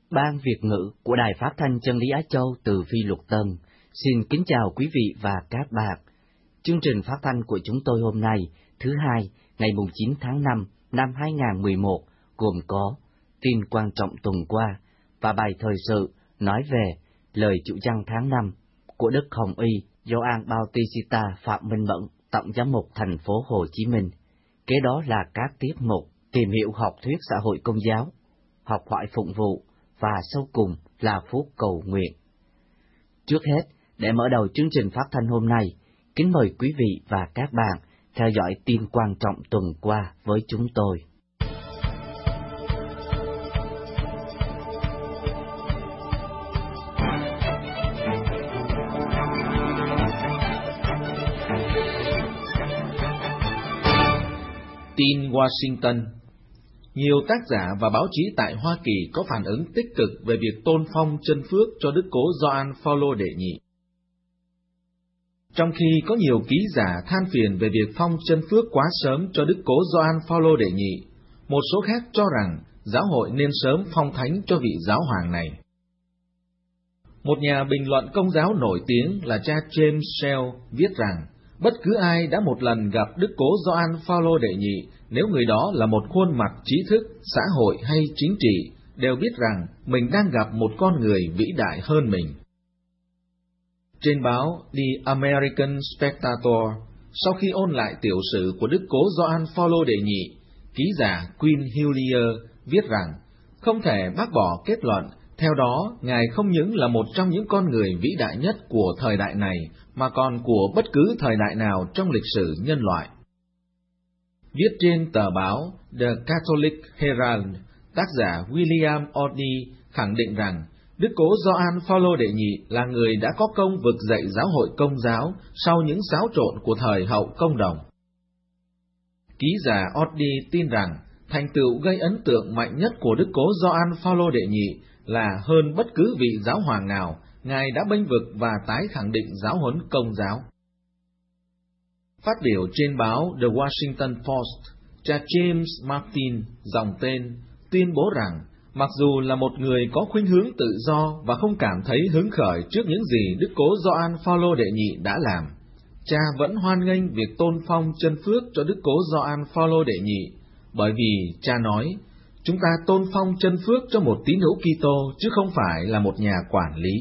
Ban Việt ngữ của Đài Phát thanh Chân lý Á Châu từ Phi Luật Tân xin kính chào quý vị và các bạn. Chương trình phát thanh của chúng tôi hôm nay, thứ Hai, ngày 9 tháng 5 năm 2011, gồm có tin quan trọng tuần qua và bài thời sự nói về lời chủ văn tháng 5 của Đức Hồng Y Gioan Bautista Phạm Minh Mẫn, Tổng giám mục thành phố Hồ Chí Minh. Kế đó là các tiết mục tìm hiểu học thuyết xã hội công giáo, học hỏi phụng vụ và sau cùng là phút cầu nguyện. Trước hết, để mở đầu chương trình phát thanh hôm nay, kính mời quý vị và các bạn theo dõi tin quan trọng tuần qua với chúng tôi. Tin Washington. Nhiều tác giả và báo chí tại Hoa Kỳ có phản ứng tích cực về việc tôn phong chân phước cho Đức Cố Gioan Phaolô đệ nhị. Trong khi có nhiều ký giả than phiền về việc phong chân phước quá sớm cho Đức Cố Gioan Phaolô đệ nhị, một số khác cho rằng giáo hội nên sớm phong thánh cho vị giáo hoàng này. Một nhà bình luận công giáo nổi tiếng là cha James Shell viết rằng, bất cứ ai đã một lần gặp Đức Cố Gioan Phaolô đệ nhị, nếu người đó là một khuôn mặt trí thức, xã hội hay chính trị, đều biết rằng mình đang gặp một con người vĩ đại hơn mình. Trên báo The American Spectator, sau khi ôn lại tiểu sử của Đức Cố Gioan Phaolô đệ nhị, ký giả Quinn Hillier viết rằng, không thể bác bỏ kết luận, theo đó, Ngài không những là một trong những con người vĩ đại nhất của thời đại này, mà còn của bất cứ thời đại nào trong lịch sử nhân loại. Viết trên tờ báo The Catholic Herald, tác giả William Odney khẳng định rằng Đức Cố Gioan Phaolô đệ nhị là người đã có công vực dậy giáo hội công giáo sau những xáo trộn của thời hậu công đồng. Ký giả Odney tin rằng thành tựu gây ấn tượng mạnh nhất của Đức Cố Gioan Phaolô đệ nhị là hơn bất cứ vị giáo hoàng nào, Ngài đã bênh vực và tái khẳng định giáo huấn công giáo. Phát biểu trên báo The Washington Post, cha James Martin, dòng tên, tuyên bố rằng, mặc dù là một người có khuynh hướng tự do và không cảm thấy hứng khởi trước những gì Đức Cố Gioan Phaolô đệ nhị đã làm, cha vẫn hoan nghênh việc tôn phong chân phước cho Đức Cố Gioan Phaolô đệ nhị, bởi vì cha nói, chúng ta tôn phong chân phước cho một tín hữu Kitô chứ không phải là một nhà quản lý.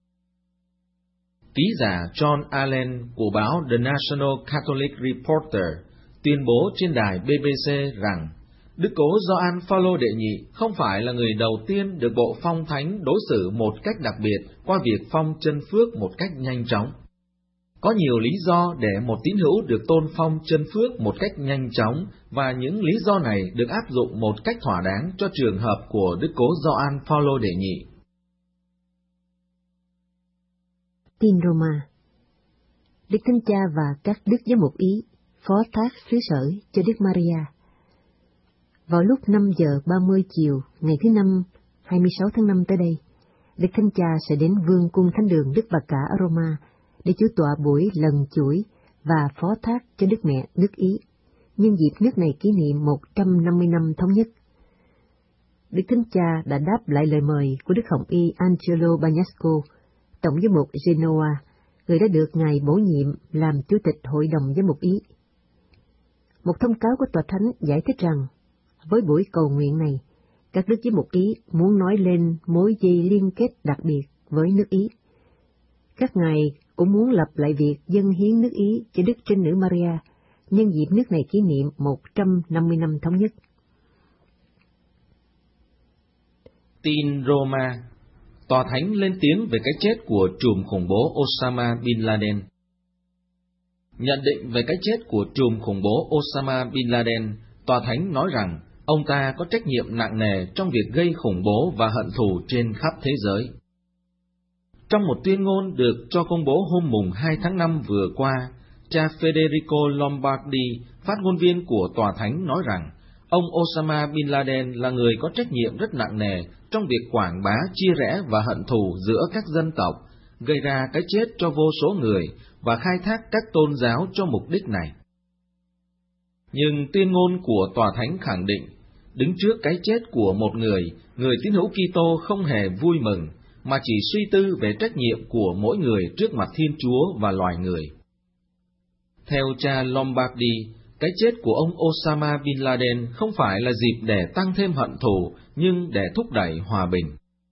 Ký giả John Allen của báo The National Catholic Reporter tuyên bố trên đài BBC rằng Đức Cố Gioan Phaolô đệ nhị không phải là người đầu tiên được bộ phong thánh đối xử một cách đặc biệt qua việc phong chân phước một cách nhanh chóng. Có nhiều lý do để một tín hữu được tôn phong chân phước một cách nhanh chóng, và những lý do này được áp dụng một cách thỏa đáng cho trường hợp của Đức Cố Gioan Phaolô đệ nhị. Tin Roma. Đức Thánh Cha và các đức giám mục Ý phó thác xứ sở cho Đức Maria. Vào lúc 5 giờ 30 chiều ngày thứ Năm 26 tháng 5 tới đây, Đức Thánh Cha sẽ đến Vương cung Thánh đường Đức Bà Cả ở Roma để chủ tọa buổi lần chuỗi và phó thác cho Đức Mẹ nước Ý, nhân dịp nước này kỷ niệm 150 năm thống nhất. Đức Thánh Cha đã đáp lại lời mời của Đức Hồng Y Angelo Bagnasco, Tổng giám mục Genoa, người đã được Ngài bổ nhiệm làm Chủ tịch Hội đồng Giám mục Ý. Một thông cáo của Tòa Thánh giải thích rằng, với buổi cầu nguyện này, các đức giám mục Ý muốn nói lên mối dây liên kết đặc biệt với nước Ý. Các ngài cũng muốn lập lại việc dâng hiến nước Ý cho Đức Trinh Nữ Maria, nhân dịp nước này kỷ niệm 150 năm thống nhất. Tin Roma. Tòa Thánh lên tiếng về cái chết của trùm khủng bố Osama Bin Laden. Nhận định về cái chết của trùm khủng bố Osama Bin Laden, Tòa Thánh nói rằng ông ta có trách nhiệm nặng nề trong việc gây khủng bố và hận thù trên khắp thế giới. Trong một tuyên ngôn được cho công bố hôm mùng 2 tháng 5 vừa qua, cha Federico Lombardi, phát ngôn viên của Tòa Thánh nói rằng, ông Osama Bin Laden là người có trách nhiệm rất nặng nề trong việc quảng bá chia rẽ và hận thù giữa các dân tộc, gây ra cái chết cho vô số người và khai thác các tôn giáo cho mục đích này. Nhưng tuyên ngôn của Tòa Thánh khẳng định, Đứng trước cái chết của một người tín hữu Kitô không hề vui mừng, mà chỉ suy tư về trách nhiệm của mỗi người trước mặt Thiên Chúa và loài người. Theo cha Lombardi, cái chết của ông Osama Bin Laden không phải là dịp để tăng thêm hận thù, nhưng để thúc đẩy hòa bình.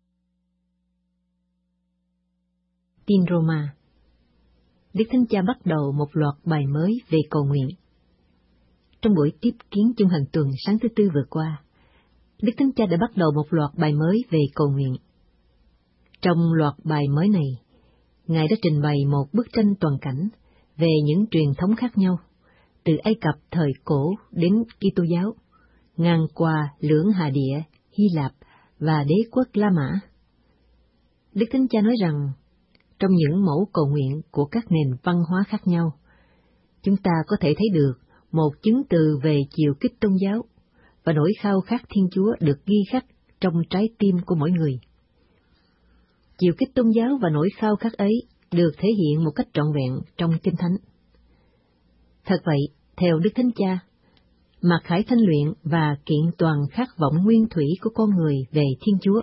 Tin Roma. Đức Thánh Cha bắt đầu một loạt bài mới về cầu nguyện. Trong buổi tiếp kiến chung hàng tuần sáng thứ Tư vừa qua, Đức Thánh Cha đã bắt đầu một loạt bài mới về cầu nguyện. Trong loạt bài mới này, Ngài đã trình bày một bức tranh toàn cảnh về những truyền thống khác nhau, từ Ai Cập thời cổ đến Kitô giáo, ngang qua Lưỡng Hà Địa, Hy Lạp và đế quốc La Mã. Đức Thánh Cha nói rằng, trong những mẫu cầu nguyện của các nền văn hóa khác nhau, chúng ta có thể thấy được một chứng từ về chiều kích tôn giáo và nỗi khao khát Thiên Chúa được ghi khắc trong trái tim của mỗi người. Chiều kích tôn giáo và nỗi khao khát ấy được thể hiện một cách trọn vẹn trong Kinh Thánh. Thật vậy, theo Đức Thánh Cha, mặc khải thanh luyện và kiện toàn khát vọng nguyên thủy của con người về Thiên Chúa.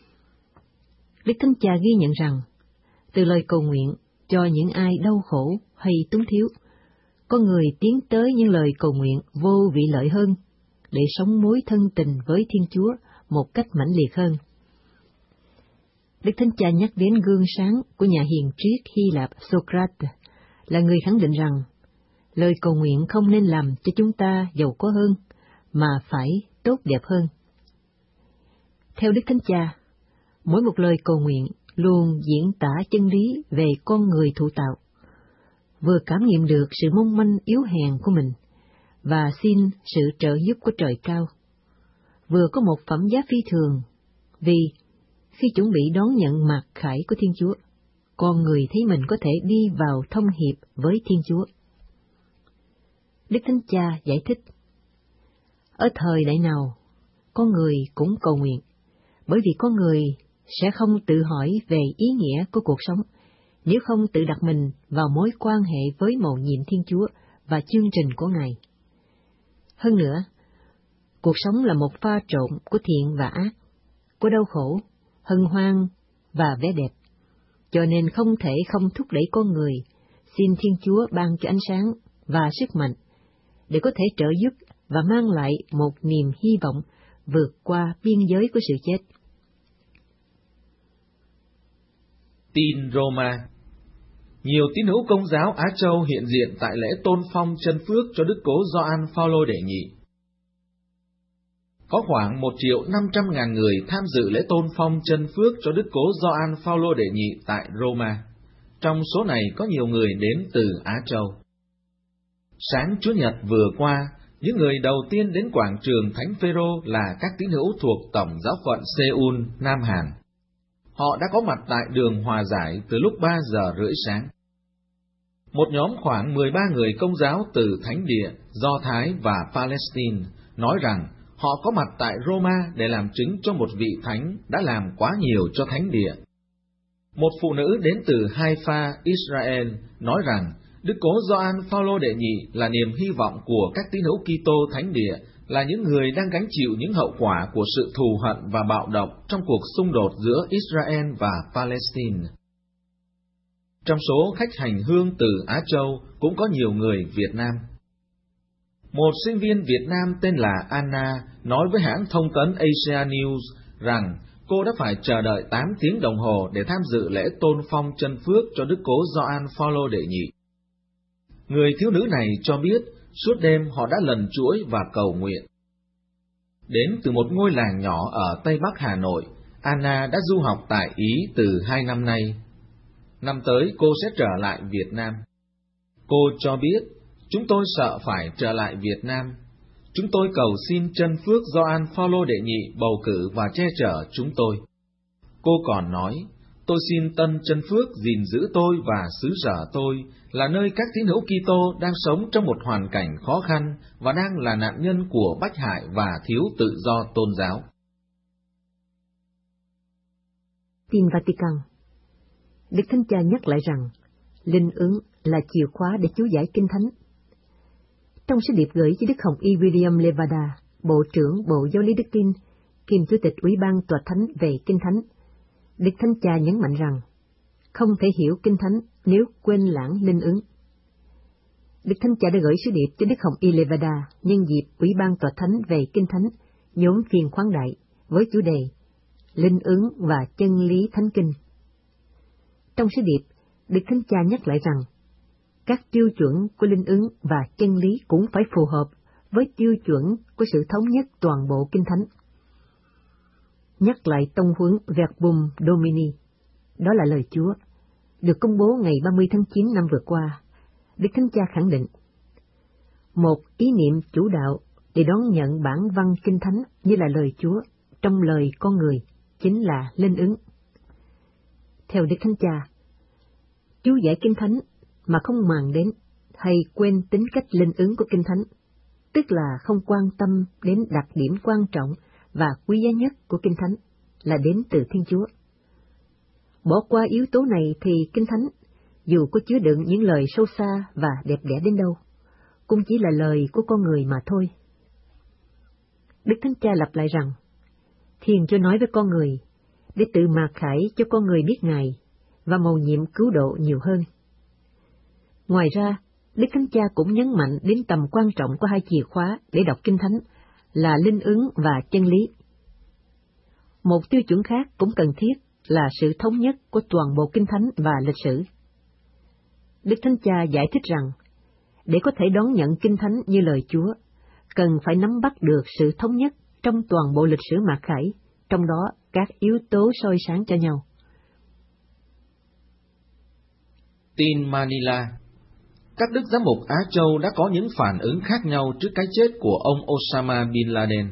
Đức Thánh Cha ghi nhận rằng, từ lời cầu nguyện cho những ai đau khổ hay túng thiếu, con người tiến tới những lời cầu nguyện vô vị lợi hơn, để sống mối thân tình với Thiên Chúa một cách mãnh liệt hơn. Đức Thánh Cha nhắc đến gương sáng của nhà hiền triết Hy Lạp Socrates, là người khẳng định rằng, lời cầu nguyện không nên làm cho chúng ta giàu có hơn, mà phải tốt đẹp hơn. Theo Đức Thánh Cha, mỗi một lời cầu nguyện luôn diễn tả chân lý về con người thụ tạo, vừa cảm nghiệm được sự mong manh yếu hèn của mình, và xin sự trợ giúp của trời cao, vừa có một phẩm giá phi thường, vì khi chuẩn bị đón nhận mặc khải của Thiên Chúa, con người thấy mình có thể đi vào thông hiệp với Thiên Chúa. Đức Thánh Cha giải thích, ở thời đại nào, con người cũng cầu nguyện, bởi vì con người sẽ không tự hỏi về ý nghĩa của cuộc sống, nếu không tự đặt mình vào mối quan hệ với mầu nhiệm Thiên Chúa và chương trình của Ngài. Hơn nữa, cuộc sống là một pha trộn của thiện và ác, của đau khổ, hân hoan và vẻ đẹp, cho nên không thể không thúc đẩy con người xin Thiên Chúa ban cho ánh sáng và sức mạnh để có thể trợ giúp và mang lại một niềm hy vọng vượt qua biên giới của sự chết. Tin Roma. Nhiều tín hữu Công giáo Á Châu hiện diện tại lễ tôn phong chân phước cho Đức Cố Gioan Phaolô đệ nhị. Có khoảng 1.500.000 người tham dự lễ tôn phong chân phước cho Đức Cố Gioan Phaolô đệ nhị tại Roma. Trong số này có nhiều người đến từ Á Châu. Sáng Chủ nhật vừa qua, những người đầu tiên đến quảng trường Thánh Phêrô là các tín hữu thuộc Tổng giáo phận Seoul, Nam Hàn. Họ đã có mặt tại đường Hòa Giải từ lúc 3 giờ rưỡi sáng. Một nhóm khoảng 13 người Công giáo từ Thánh Địa, Do Thái và Palestine nói rằng họ có mặt tại Roma để làm chứng cho một vị thánh đã làm quá nhiều cho Thánh Địa. Một phụ nữ đến từ Haifa, Israel nói rằng Đức Cố Gioan Phaolô đệ nhị là niềm hy vọng của các tín hữu Kitô Thánh Địa, là những người đang gánh chịu những hậu quả của sự thù hận và bạo động trong cuộc xung đột giữa Israel và Palestine. Trong số khách hành hương từ Á Châu cũng có nhiều người Việt Nam. Một sinh viên Việt Nam tên là Anna nói với hãng thông tấn Asia News rằng cô đã phải chờ đợi 8 tiếng đồng hồ để tham dự lễ tôn phong chân phước cho Đức Cố Gioan Phaolô đệ nhị. Người thiếu nữ này cho biết suốt đêm họ đã lần chuỗi và cầu nguyện. Đến từ một ngôi làng nhỏ ở Tây Bắc Hà Nội, Anna đã du học tại Ý từ 2 năm nay. Năm tới cô sẽ trở lại Việt Nam. Cô cho biết, chúng tôi sợ phải trở lại Việt Nam. Chúng tôi cầu xin chân phước Gioan Phaolô đệ nhị bầu cử và che chở chúng tôi. Cô còn nói, tôi xin tân chân phước gìn giữ tôi và xứ sở tôi, là nơi các tín hữu Kitô đang sống trong một hoàn cảnh khó khăn và đang là nạn nhân của bách hại và thiếu tự do tôn giáo. Tin Vatican. Đức Thánh Cha nhắc lại rằng, linh ứng là chìa khóa để chú giải Kinh Thánh. Trong sứ điệp gửi cho Đức Hồng Y William Levada Bộ trưởng Bộ Giáo lý Đức Tin, kiêm Chủ tịch Ủy ban Tòa Thánh về Kinh Thánh, Đức Thánh Cha nhấn mạnh rằng không thể hiểu Kinh Thánh nếu quên lãng linh ứng. Đức Thánh Cha đã gửi sứ điệp cho Đức Hồng Y Levada nhân dịp Ủy ban Tòa Thánh về Kinh Thánh, nhóm phiên khoáng đại, với chủ đề Linh ứng và chân lý Thánh Kinh. Trong sứ điệp, Đức Thánh Cha nhắc lại rằng các tiêu chuẩn của linh ứng và chân lý cũng phải phù hợp với tiêu chuẩn của sự thống nhất toàn bộ Kinh Thánh. Nhắc lại tông huấn Verbum Domini, đó là lời Chúa, được công bố ngày 30 tháng 9 năm vừa qua, Đức Thánh Cha khẳng định một ý niệm chủ đạo để đón nhận bản văn Kinh Thánh như là lời Chúa trong lời con người chính là linh ứng. Theo Đức Thánh Cha, chú giải Kinh Thánh mà không màng đến hay quên tính cách linh ứng của Kinh Thánh, tức là không quan tâm đến đặc điểm quan trọng và quý giá nhất của Kinh Thánh là đến từ Thiên Chúa. Bỏ qua yếu tố này thì Kinh Thánh, dù có chứa đựng những lời sâu xa và đẹp đẽ đến đâu, cũng chỉ là lời của con người mà thôi. Đức Thánh Cha lặp lại rằng, Thiên Chúa nói với con người, để tự mạt khải cho con người biết Ngài và mầu nhiệm cứu độ nhiều hơn. Ngoài ra, Đức Thánh Cha cũng nhấn mạnh đến tầm quan trọng của hai chìa khóa để đọc Kinh Thánh là linh ứng và chân lý. Một tiêu chuẩn khác cũng cần thiết là sự thống nhất của toàn bộ Kinh Thánh và lịch sử. Đức Thánh Cha giải thích rằng, để có thể đón nhận Kinh Thánh như lời Chúa, cần phải nắm bắt được sự thống nhất trong toàn bộ lịch sử mạt khải, trong đó các yếu tố soi sáng cho nhau. Tin Manila. Các đức giám mục Á Châu đã có những phản ứng khác nhau trước cái chết của ông Osama Bin Laden.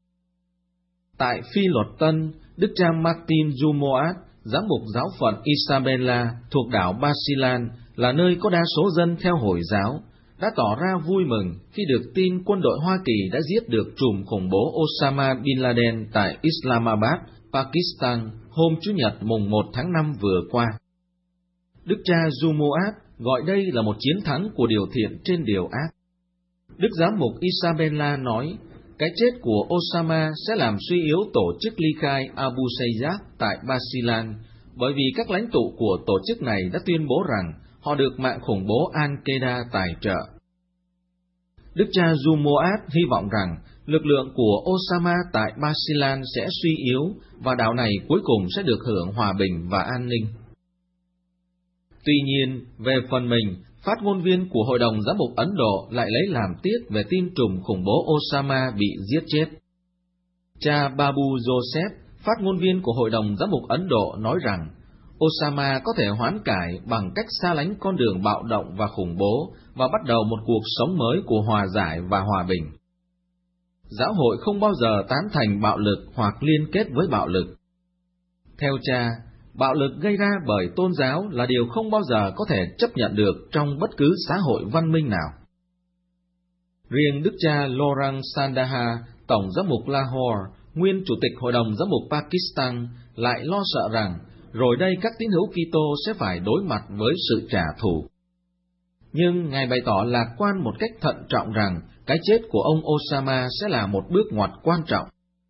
Tại Phi Luật Tân, Đức cha Martin Jumoat, giám mục giáo phận Isabella thuộc đảo Basilan, là nơi có đa số dân theo Hồi giáo, đã tỏ ra vui mừng khi được tin quân đội Hoa Kỳ đã giết được trùm khủng bố Osama Bin Laden tại Islamabad, Pakistan, hôm Chủ nhật mùng 1 tháng 5 vừa qua. Đức cha Jumoat gọi đây là một chiến thắng của điều thiện trên điều ác. Đức giám mục Isabella nói, cái chết của Osama sẽ làm suy yếu tổ chức ly khai Abu Sayyaf tại Basilan, bởi vì các lãnh tụ của tổ chức này đã tuyên bố rằng họ được mạng khủng bố Al-Qaeda tài trợ. Đức cha Jumoat hy vọng rằng lực lượng của Osama tại Basilan sẽ suy yếu và đảo này cuối cùng sẽ được hưởng hòa bình và an ninh. Tuy nhiên, về phần mình, phát ngôn viên của Hội đồng Giám mục Ấn Độ lại lấy làm tiếc về tin trùm khủng bố Osama bị giết chết. Cha Babu Joseph, phát ngôn viên của Hội đồng Giám mục Ấn Độ, nói rằng Osama có thể hoán cải bằng cách xa lánh con đường bạo động và khủng bố và bắt đầu một cuộc sống mới của hòa giải và hòa bình. Giáo hội không bao giờ tán thành bạo lực hoặc liên kết với bạo lực. Theo cha, bạo lực gây ra bởi tôn giáo là điều không bao giờ có thể chấp nhận được trong bất cứ xã hội văn minh nào. Riêng Đức cha Laurent Sandaha, Tổng giám mục Lahore, nguyên Chủ tịch Hội đồng Giám mục Pakistan, lại lo sợ rằng rồi đây các tín hữu Kitô sẽ phải đối mặt với sự trả thù. Nhưng Ngài bày tỏ lạc quan một cách thận trọng rằng cái chết của ông Osama sẽ là một bước ngoặt quan trọng.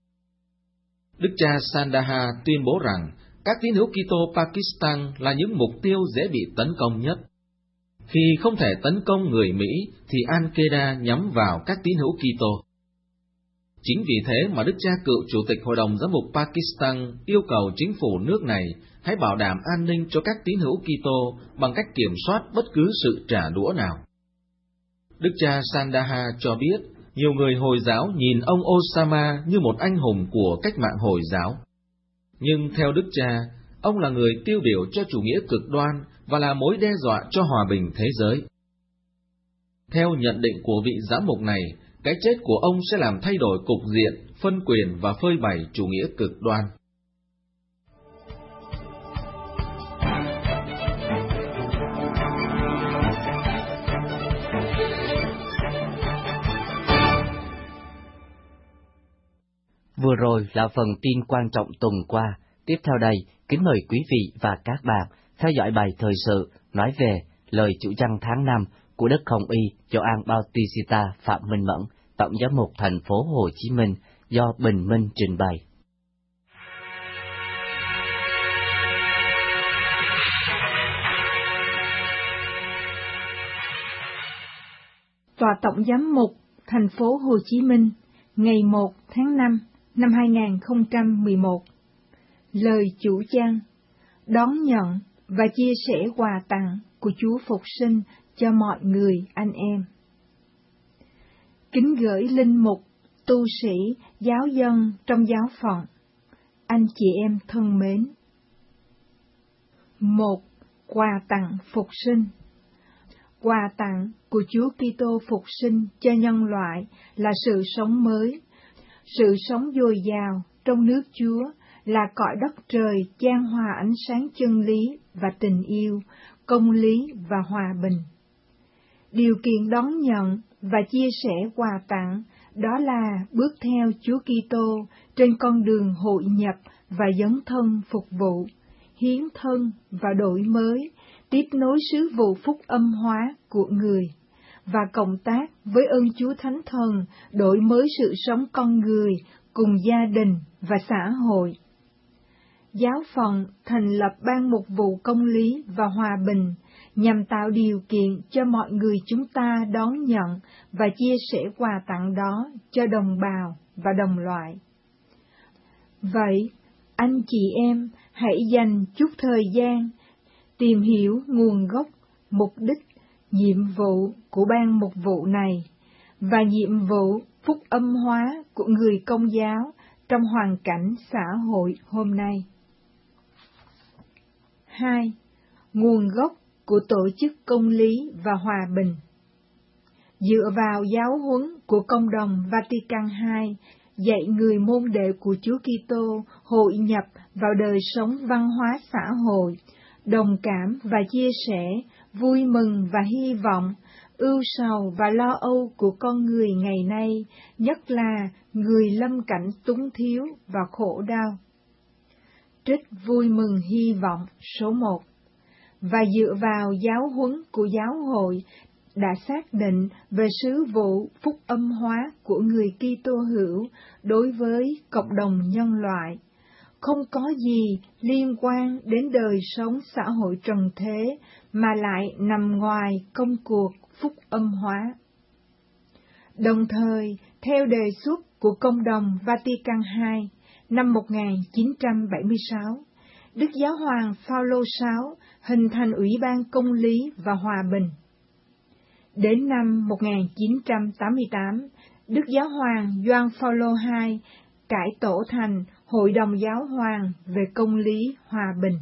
Đức cha Sandaha tuyên bố rằng các tín hữu Kitô Pakistan là những mục tiêu dễ bị tấn công nhất. Khi không thể tấn công người Mỹ, thì Al-Qaeda nhắm vào các tín hữu Kitô. Chính vì thế mà Đức cha cựu Chủ tịch Hội đồng Giám mục Pakistan yêu cầu chính phủ nước này hãy bảo đảm an ninh cho các tín hữu Kitô bằng cách kiểm soát bất cứ sự trả đũa nào. Đức cha Sandaha cho biết, nhiều người Hồi giáo nhìn ông Osama như một anh hùng của cách mạng Hồi giáo. Nhưng theo Đức cha, ông là người tiêu biểu cho chủ nghĩa cực đoan và là mối đe dọa cho hòa bình thế giới. Theo nhận định của vị giám mục này, cái chết của ông sẽ làm thay đổi cục diện, phân quyền và phơi bày chủ nghĩa cực đoan. Vừa rồi là phần tin quan trọng tuần qua. Tiếp theo đây, kính mời quý vị và các bạn theo dõi bài thời sự nói về lời chủ văn tháng 5 của Đức Hồng Y Gioan Bautista Phạm Minh Mẫn Tổng giám mục thành phố Hồ Chí Minh do Bình Minh trình bày. Tòa Tổng giám mục thành phố Hồ Chí Minh, ngày 1 tháng 5 năm 2011. Lời chủ trang: đón nhận và chia sẻ quà tặng của Chúa Phục sinh cho mọi người anh em. Kính gửi linh mục, tu sĩ, giáo dân trong giáo phận, anh chị em thân mến. 1. Quà tặng phục sinh. Quà tặng của Chúa Kitô phục sinh cho nhân loại là sự sống mới, sự sống dồi dào trong nước Chúa, là cõi đất trời chan hòa ánh sáng chân lý và tình yêu, công lý và hòa bình. Điều kiện đón nhận và chia sẻ quà tặng đó là bước theo Chúa Kitô trên con đường hội nhập và dấn thân phục vụ, hiến thân và đổi mới, tiếp nối sứ vụ phúc âm hóa của người, và cộng tác với ơn Chúa Thánh Thần đổi mới sự sống con người cùng gia đình và xã hội. Giáo phận thành lập ban mục vụ công lý và hòa bình nhằm tạo điều kiện cho mọi người chúng ta đón nhận và chia sẻ quà tặng đó cho đồng bào và đồng loại. Vậy, anh chị em hãy dành chút thời gian tìm hiểu nguồn gốc, mục đích, nhiệm vụ của ban mục vụ này và nhiệm vụ phúc âm hóa của người Công giáo trong hoàn cảnh xã hội hôm nay. 2. Nguồn gốc của tổ chức công lý và hòa bình. Dựa vào giáo huấn của Công đồng Vatican II, dạy người môn đệ của Chúa Kitô hội nhập vào đời sống văn hóa xã hội, đồng cảm và chia sẻ, vui mừng và hy vọng, ưu sầu và lo âu của con người ngày nay, nhất là người lâm cảnh túng thiếu và khổ đau. Trích vui mừng hy vọng số 1. Và dựa vào giáo huấn của giáo hội đã xác định về sứ vụ phúc âm hóa của người Kitô hữu đối với cộng đồng nhân loại, không có gì liên quan đến đời sống xã hội trần thế mà lại nằm ngoài công cuộc phúc âm hóa. Đồng thời, theo đề xuất của Công đồng Vatican II năm 1976, Đức Giáo hoàng Phaolô VI hình thành Ủy ban Công lý và Hòa bình. Đến năm 1988, Đức Giáo hoàng Gioan Phaolô II cải tổ thành Hội đồng Giáo hoàng về Công lý Hòa bình.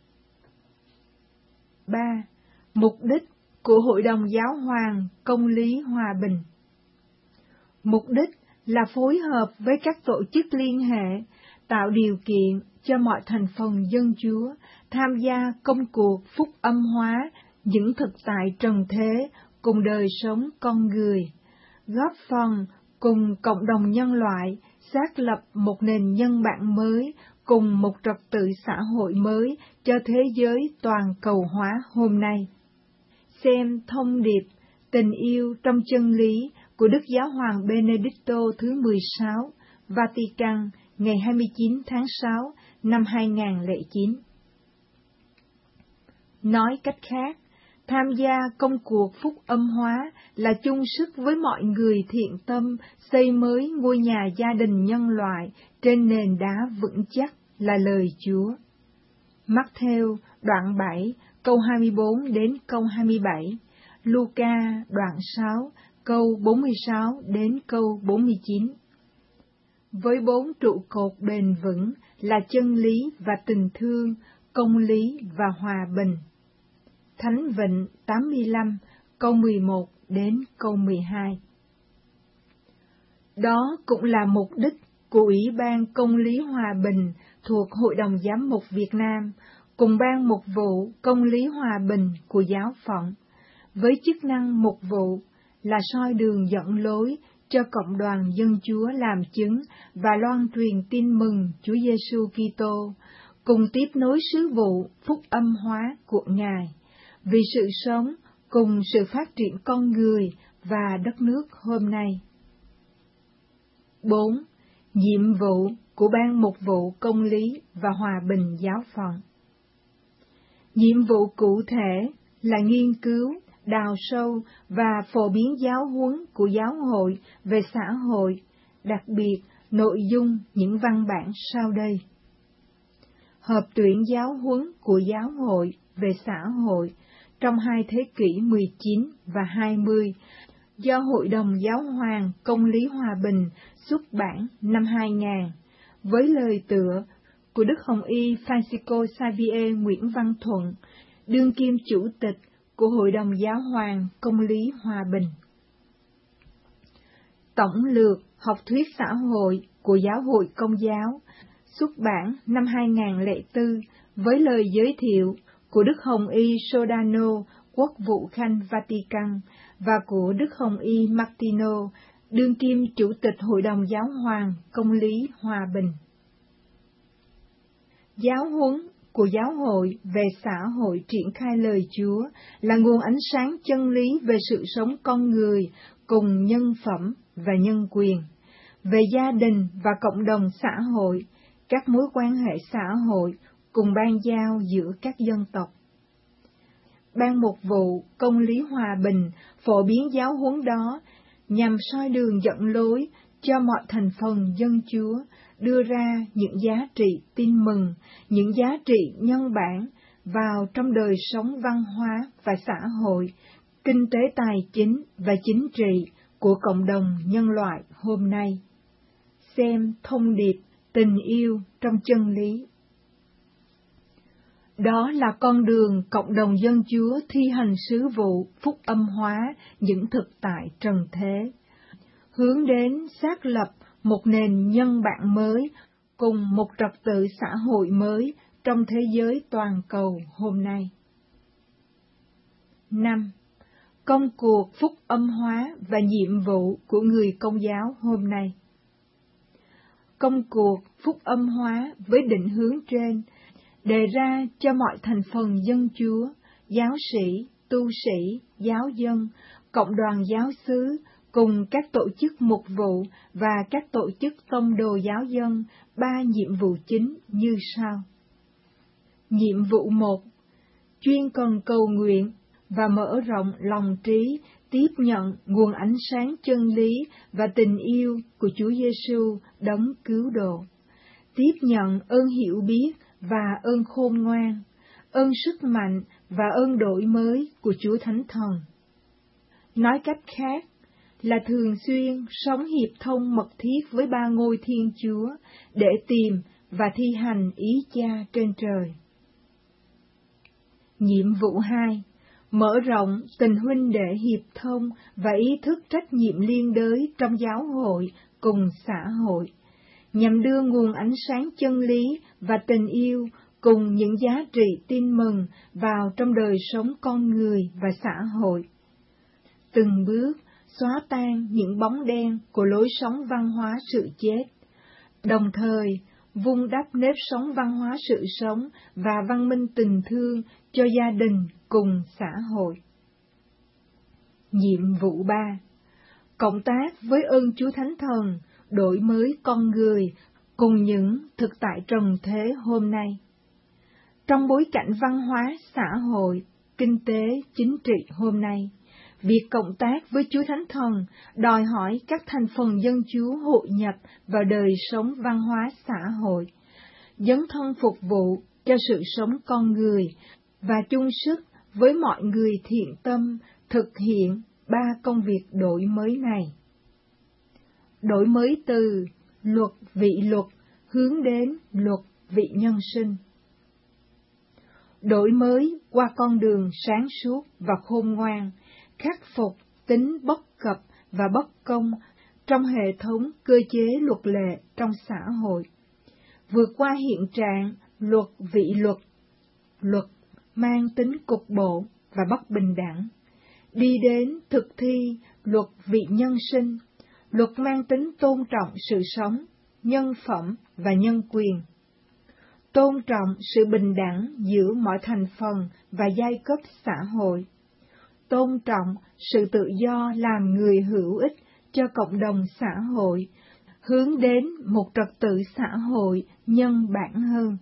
3. Mục đích của Hội đồng Giáo hoàng Công lý Hòa bình. Mục đích là phối hợp với các tổ chức liên hệ, tạo điều kiện cho mọi thành phần dân Chúa tham gia công cuộc phúc âm hóa những thực tại trần thế cùng đời sống con người, góp phần cùng cộng đồng nhân loại xác lập một nền nhân bản mới cùng một trật tự xã hội mới cho thế giới toàn cầu hóa hôm nay. Xem thông điệp Tình yêu trong chân lý của Đức Giáo hoàng Benedicto thứ 16, Vatican, ngày 29 tháng 6 năm 2009. Nói cách khác, tham gia công cuộc phúc âm hóa là chung sức với mọi người thiện tâm xây mới ngôi nhà gia đình nhân loại trên nền đá vững chắc là lời Chúa. Mác-thêu đoạn 7 câu 24 đến câu 27, Luca đoạn 6 câu 46 đến câu 49. Với 4 trụ cột bền vững là chân lý và tình thương, công lý và hòa bình. Thánh Vịnh 85 câu 11 đến câu 12. Đó cũng là mục đích của Ủy ban Công lý Hòa bình thuộc Hội đồng Giám mục Việt Nam, cùng ban mục vụ Công lý Hòa bình của giáo phận, với chức năng mục vụ là soi đường dẫn lối cho cộng đoàn dân Chúa làm chứng và loan truyền tin mừng Chúa Giêsu Kitô, cùng tiếp nối sứ vụ phúc âm hóa của Ngài, vì sự sống cùng sự phát triển con người và đất nước hôm nay. 4. Nhiệm vụ của Ban Mục vụ Công lý và Hòa bình giáo phận. Nhiệm vụ cụ thể là nghiên cứu, đào sâu và phổ biến giáo huấn của giáo hội về xã hội, đặc biệt nội dung những văn bản sau đây. Hợp tuyển giáo huấn của giáo hội về xã hội trong 2 thế kỷ 19 và 20 do Hội đồng Giáo hoàng Công lý Hòa bình xuất bản năm 2000 với lời tựa của Đức Hồng Y Francisco Xavier Nguyễn Văn Thuận, đương kim chủ tịch của Hội đồng Giáo hoàng Công lý Hòa bình. Tổng lược học thuyết xã hội của Giáo hội Công giáo xuất bản năm 2004 với lời giới thiệu của Đức Hồng Y Sodano, Quốc vụ Khanh Vatican, và của Đức Hồng Y Martino, đương kim chủ tịch Hội đồng Giáo hoàng Công lý Hòa bình. Giáo huấn của giáo hội về xã hội triển khai lời Chúa là nguồn ánh sáng chân lý về sự sống con người cùng nhân phẩm và nhân quyền, về gia đình và cộng đồng xã hội, các mối quan hệ xã hội cùng ban giao giữa các dân tộc. Ban Mục vụ Công lý Hòa bình phổ biến giáo huấn đó nhằm soi đường dẫn lối cho mọi thành phần dân Chúa đưa ra những giá trị tin mừng, những giá trị nhân bản vào trong đời sống văn hóa và xã hội, kinh tế tài chính và chính trị của cộng đồng nhân loại hôm nay. Xem thông điệp tình yêu trong chân lý. Đó là con đường cộng đồng dân Chúa thi hành sứ vụ phúc âm hóa những thực tại trần thế, hướng đến xác lập một nền nhân bản mới cùng một trật tự xã hội mới trong thế giới toàn cầu hôm nay. 5. Công cuộc phúc âm hóa và nhiệm vụ của người Công giáo hôm nay. Công cuộc phúc âm hóa với định hướng trên đề ra cho mọi thành phần dân Chúa, giáo sĩ, tu sĩ, giáo dân, cộng đoàn giáo xứ, cùng các tổ chức mục vụ và các tổ chức tông đồ giáo dân 3 nhiệm vụ chính như sau. Nhiệm vụ 1. Chuyên cần cầu nguyện và mở rộng lòng trí, tiếp nhận nguồn ánh sáng chân lý và tình yêu của Chúa Giêsu đấng cứu độ. Tiếp nhận ơn hiểu biết và ơn khôn ngoan, ơn sức mạnh và ơn đổi mới của Chúa Thánh Thần. Nói cách khác là thường xuyên sống hiệp thông mật thiết với ba ngôi Thiên Chúa để tìm và thi hành ý Cha trên trời. Nhiệm vụ 2. Mở rộng tình huynh đệ hiệp thông và ý thức trách nhiệm liên đới trong giáo hội cùng xã hội, nhằm đưa nguồn ánh sáng chân lý và tình yêu cùng những giá trị tin mừng vào trong đời sống con người và xã hội. Từng bước xóa tan những bóng đen của lối sống văn hóa sự chết, đồng thời vun đắp nếp sống văn hóa sự sống và văn minh tình thương cho gia đình cùng xã hội. Nhiệm vụ 3. Cộng tác với ơn Chúa Thánh Thần, đổi mới con người cùng những thực tại trần thế hôm nay. Trong bối cảnh văn hóa, xã hội, kinh tế, chính trị hôm nay, việc cộng tác với Chúa Thánh Thần đòi hỏi các thành phần dân Chúa hội nhập vào đời sống văn hóa xã hội, dấn thân phục vụ cho sự sống con người và chung sức với mọi người thiện tâm thực hiện 3 công việc đổi mới này. Đổi mới từ luật vị luật hướng đến luật vị nhân sinh. Đổi mới qua con đường sáng suốt và khôn ngoan, khắc phục tính bất cập và bất công trong hệ thống cơ chế luật lệ trong xã hội, vượt qua hiện trạng luật vị luật mang tính cục bộ và bất bình đẳng, đi đến thực thi luật vị nhân sinh, luật mang tính tôn trọng sự sống, nhân phẩm và nhân quyền, tôn trọng sự bình đẳng giữa mọi thành phần và giai cấp xã hội, tôn trọng sự tự do làm người hữu ích cho cộng đồng xã hội, hướng đến một trật tự xã hội nhân bản hơn.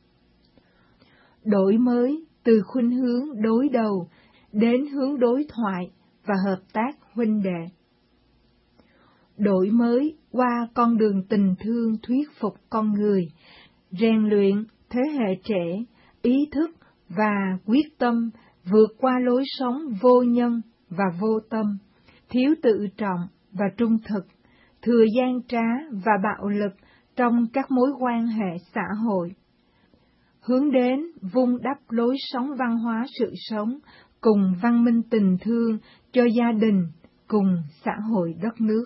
Đổi mới từ khuynh hướng đối đầu đến hướng đối thoại và hợp tác huynh đệ. Đổi mới qua con đường tình thương thuyết phục con người, rèn luyện thế hệ trẻ ý thức và quyết tâm vượt qua lối sống vô nhân và vô tâm, thiếu tự trọng và trung thực, thừa gian trá và bạo lực trong các mối quan hệ xã hội. Hướng đến vun đắp lối sống văn hóa sự sống cùng văn minh tình thương cho gia đình cùng xã hội đất nước.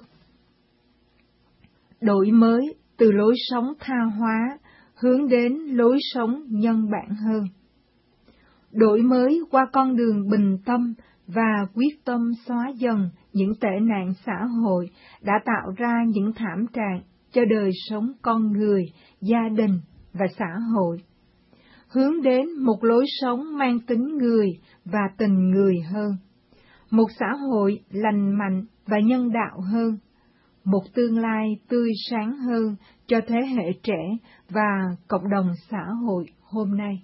Đổi mới từ lối sống tha hóa hướng đến lối sống nhân bản hơn. Đổi mới qua con đường bình tâm và quyết tâm xóa dần những tệ nạn xã hội đã tạo ra những thảm trạng cho đời sống con người, gia đình và xã hội. Hướng đến một lối sống mang tính người và tình người hơn. Một xã hội lành mạnh và nhân đạo hơn. Một tương lai tươi sáng hơn cho thế hệ trẻ và cộng đồng xã hội hôm nay.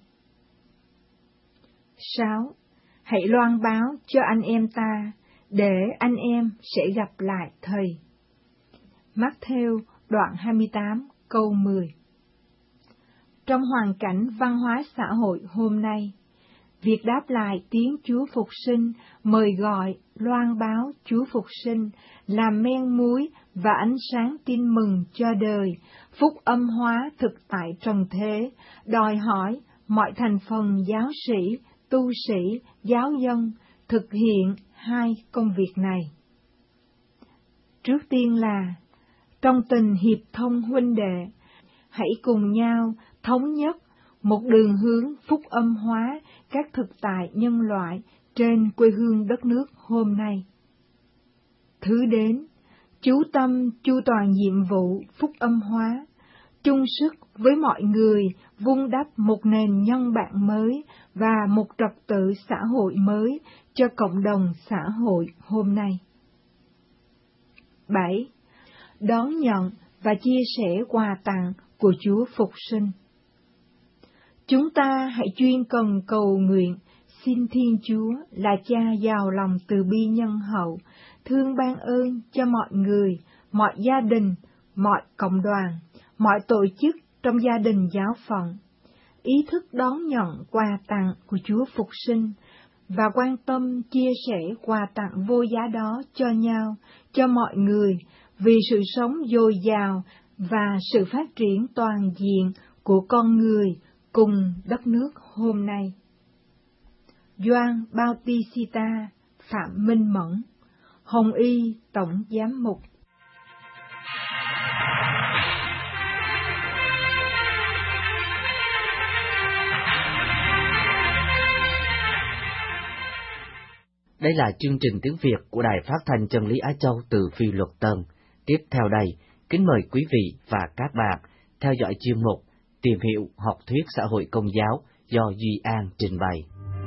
6. Hãy loan báo cho anh em ta, để anh em sẽ gặp lại Thầy. Mác-thêu đoạn 28 câu 10. Trong hoàn cảnh văn hóa xã hội hôm nay, việc đáp lại tiếng Chúa Phục Sinh, mời gọi, loan báo Chúa Phục Sinh, làm men muối và ánh sáng tin mừng cho đời, phúc âm hóa thực tại trần thế, đòi hỏi mọi thành phần giáo sĩ, tu sĩ, giáo dân thực hiện hai công việc này. Trước tiên là, trong tình hiệp thông huynh đệ, hãy cùng nhau thống nhất một đường hướng phúc âm hóa các thực tại nhân loại trên quê hương đất nước hôm nay. Thứ đến, chú tâm chu toàn nhiệm vụ phúc âm hóa, chung sức với mọi người vun đắp một nền nhân bản mới và một trật tự xã hội mới cho cộng đồng xã hội hôm nay. 7. Đón nhận và chia sẻ quà tặng của Chúa Phục Sinh. Chúng ta hãy chuyên cần cầu nguyện, xin Thiên Chúa là Cha giàu lòng từ bi nhân hậu, thương ban ơn cho mọi người, mọi gia đình, mọi cộng đoàn, mọi tổ chức trong gia đình giáo phận, ý thức đón nhận quà tặng của Chúa Phục Sinh và quan tâm chia sẻ quà tặng vô giá đó cho nhau, cho mọi người, vì sự sống dồi dào và sự phát triển toàn diện của con người cùng đất nước hôm nay. Gioan Bautista, Phạm Minh Mẫn, Hồng Y, Tổng Giám mục. Đây là chương trình tiếng Việt của Đài Phát thanh Chân lý Á Châu từ Phi Luật Tân. Tiếp theo đây, kính mời quý vị và các bạn theo dõi chuyên mục Tìm hiểu học thuyết xã hội công giáo do Duy An trình bày.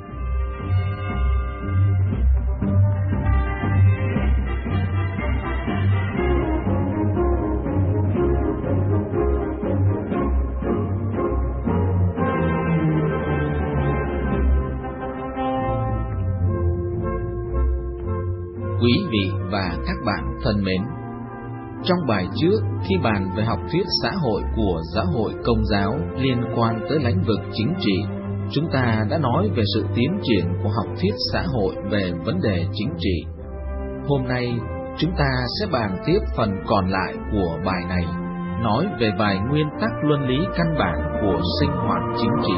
Quý vị và các bạn thân mến, trong bài trước khi bàn về học thuyết xã hội của giáo hội Công giáo liên quan tới lĩnh vực chính trị, chúng ta đã nói về sự tiến triển của học thuyết xã hội về vấn đề chính trị. Hôm nay, chúng ta sẽ bàn tiếp phần còn lại của bài này, nói về vài nguyên tắc luân lý căn bản của sinh hoạt chính trị.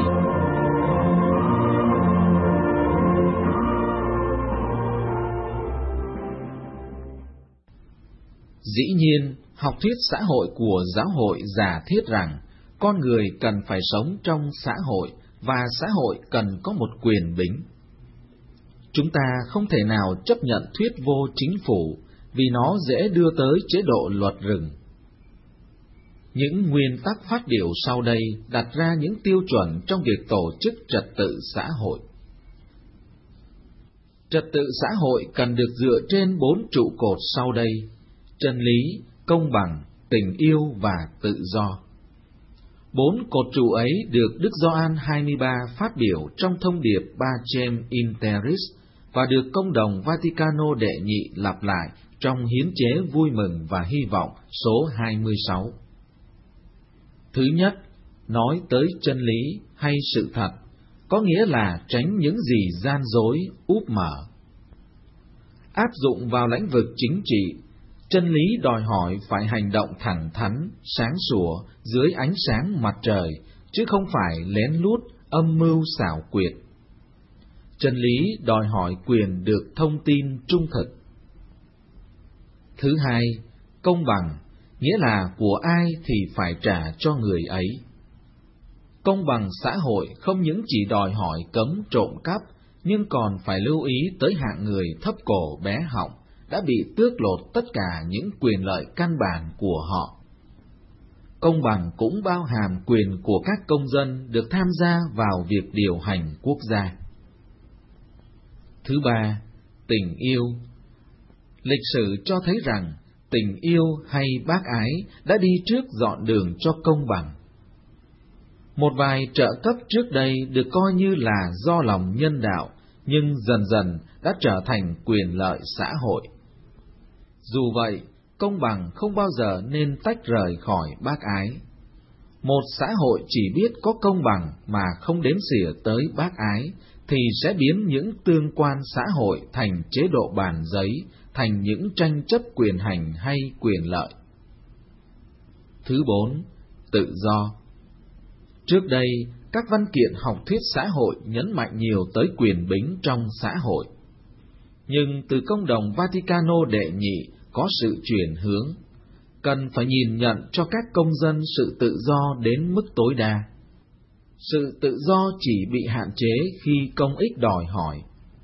Dĩ nhiên, học thuyết xã hội của giáo hội giả thiết rằng con người cần phải sống trong xã hội và xã hội cần có một quyền bính. Chúng ta không thể nào chấp nhận thuyết vô chính phủ vì nó dễ đưa tới chế độ luật rừng. Những nguyên tắc phát biểu sau đây đặt ra những tiêu chuẩn trong việc tổ chức trật tự xã hội. Trật tự xã hội cần được dựa trên 4 trụ cột sau đây: chân lý, công bằng, tình yêu và tự do. 4 cột trụ ấy được Đức Gioan 23 phát biểu trong thông điệp Pacem in Terris và được Công đồng Vaticano đệ nhị lặp lại trong hiến chế vui mừng và hy vọng số 26. Thứ nhất, nói tới chân lý hay sự thật, có nghĩa là tránh những gì gian dối, úp mở. Áp dụng vào lĩnh vực chính trị, chân lý đòi hỏi phải hành động thẳng thắn, sáng sủa dưới ánh sáng mặt trời, chứ không phải lén lút, âm mưu xảo quyệt. Chân lý đòi hỏi quyền được thông tin trung thực. Thứ hai, công bằng, nghĩa là của ai thì phải trả cho người ấy. Công bằng xã hội không những chỉ đòi hỏi cấm trộm cắp, nhưng còn phải lưu ý tới hạng người thấp cổ bé họng, đã bị tước lột tất cả những quyền lợi căn bản của họ. Công bằng cũng bao hàm quyền của các công dân được tham gia vào việc điều hành quốc gia. Thứ ba, tình yêu. Lịch sử cho thấy rằng tình yêu hay bác ái đã đi trước dọn đường cho công bằng. Một vài trợ cấp trước đây được coi như là do lòng nhân đạo, nhưng dần dần đã trở thành quyền lợi xã hội. Dù vậy, công bằng không bao giờ nên tách rời khỏi bác ái. Một xã hội chỉ biết có công bằng mà không đếm xỉa tới bác ái, thì sẽ biến những tương quan xã hội thành chế độ bàn giấy, thành những tranh chấp quyền hành hay quyền lợi. Thứ 4, tự do. Trước đây, các văn kiện học thuyết xã hội nhấn mạnh nhiều tới quyền bính trong xã hội. Nhưng từ Công đồng Vaticano đệ nhị có sự chuyển hướng, cần phải nhìn nhận cho các công dân sự tự do đến mức tối đa. Sự tự do chỉ bị hạn chế khi công ích đòi hỏi.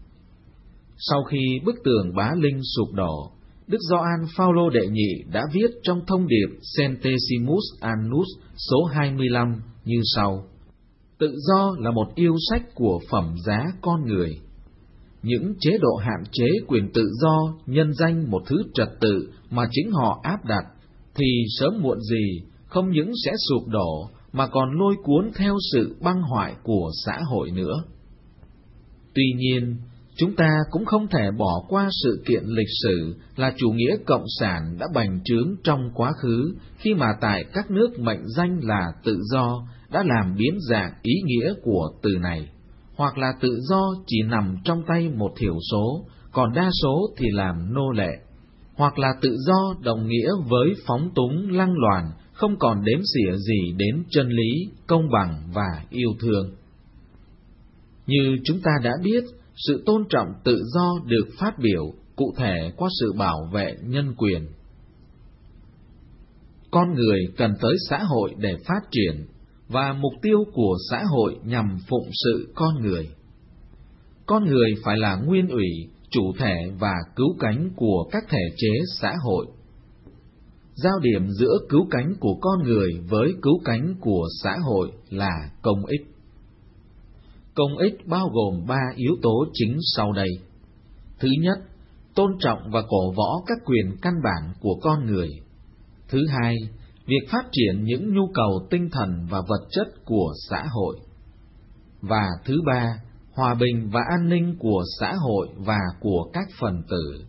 Sau khi bức tường Bá Linh sụp đổ, Đức Gioan Phaolô đệ nhị đã viết trong thông điệp Centesimus Annus số 25 như sau: Tự do là một yêu sách của phẩm giá con người. Những chế độ hạn chế quyền tự do nhân danh một thứ trật tự mà chính họ áp đặt, thì sớm muộn gì không những sẽ sụp đổ mà còn lôi cuốn theo sự băng hoại của xã hội nữa. Tuy nhiên, chúng ta cũng không thể bỏ qua sự kiện lịch sử là chủ nghĩa cộng sản đã bành trướng trong quá khứ, khi mà tại các nước mệnh danh là tự do đã làm biến dạng ý nghĩa của từ này, hoặc là tự do chỉ nằm trong tay một thiểu số, còn đa số thì làm nô lệ, hoặc là tự do đồng nghĩa với phóng túng lăng loàn, không còn đếm xỉa gì đến chân lý, công bằng và yêu thương. Như chúng ta đã biết, sự tôn trọng tự do được phát biểu cụ thể qua sự bảo vệ nhân quyền. Con người cần tới xã hội để phát triển, và mục tiêu của xã hội nhằm phụng sự con người. Con người phải là nguyên ủy, chủ thể và cứu cánh của các thể chế xã hội. Giao điểm giữa cứu cánh của con người với cứu cánh của xã hội là công ích. Công ích bao gồm 3 yếu tố chính sau đây. Thứ nhất, tôn trọng và cổ võ các quyền căn bản của con người. Thứ hai, việc phát triển những nhu cầu tinh thần và vật chất của xã hội. Và thứ ba, hòa bình và an ninh của xã hội và của các phần tử.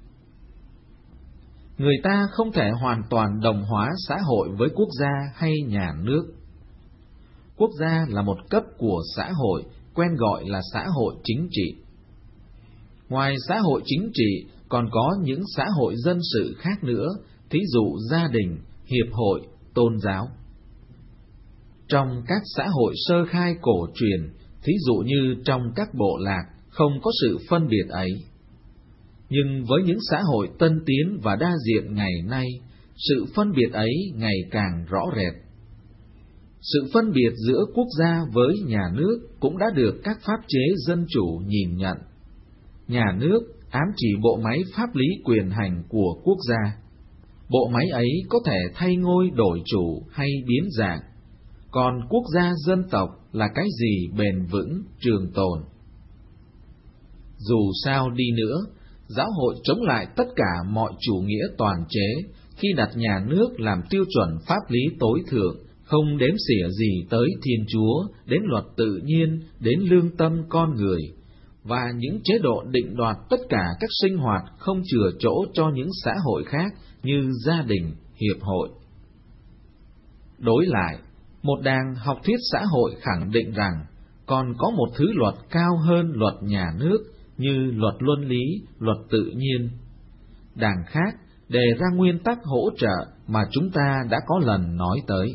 Người ta không thể hoàn toàn đồng hóa xã hội với quốc gia hay nhà nước. Quốc gia là một cấp của xã hội, quen gọi là xã hội chính trị. Ngoài xã hội chính trị, còn có những xã hội dân sự khác nữa, thí dụ gia đình, hiệp hội, tôn giáo. Trong các xã hội sơ khai cổ truyền, thí dụ như trong các bộ lạc, không có sự phân biệt ấy. Nhưng với những xã hội tân tiến và đa diện ngày nay, sự phân biệt ấy ngày càng rõ rệt. Sự phân biệt giữa quốc gia với nhà nước cũng đã được các pháp chế dân chủ nhìn nhận. Nhà nước ám chỉ bộ máy pháp lý quyền hành của quốc gia. Bộ máy ấy có thể thay ngôi đổi chủ hay biến dạng, còn quốc gia dân tộc là cái gì bền vững, trường tồn. Dù sao đi nữa, giáo hội chống lại tất cả mọi chủ nghĩa toàn chế, khi đặt nhà nước làm tiêu chuẩn pháp lý tối thượng, không đếm xỉa gì tới Thiên Chúa, đến luật tự nhiên, đến lương tâm con người, và những chế độ định đoạt tất cả các sinh hoạt không chừa chỗ cho những xã hội khác như gia đình, hiệp hội. Đối lại, một đàng học thuyết xã hội khẳng định rằng còn có một thứ luật cao hơn luật nhà nước như luật luân lý, luật tự nhiên. Đàng khác đề ra nguyên tắc hỗ trợ mà chúng ta đã có lần nói tới.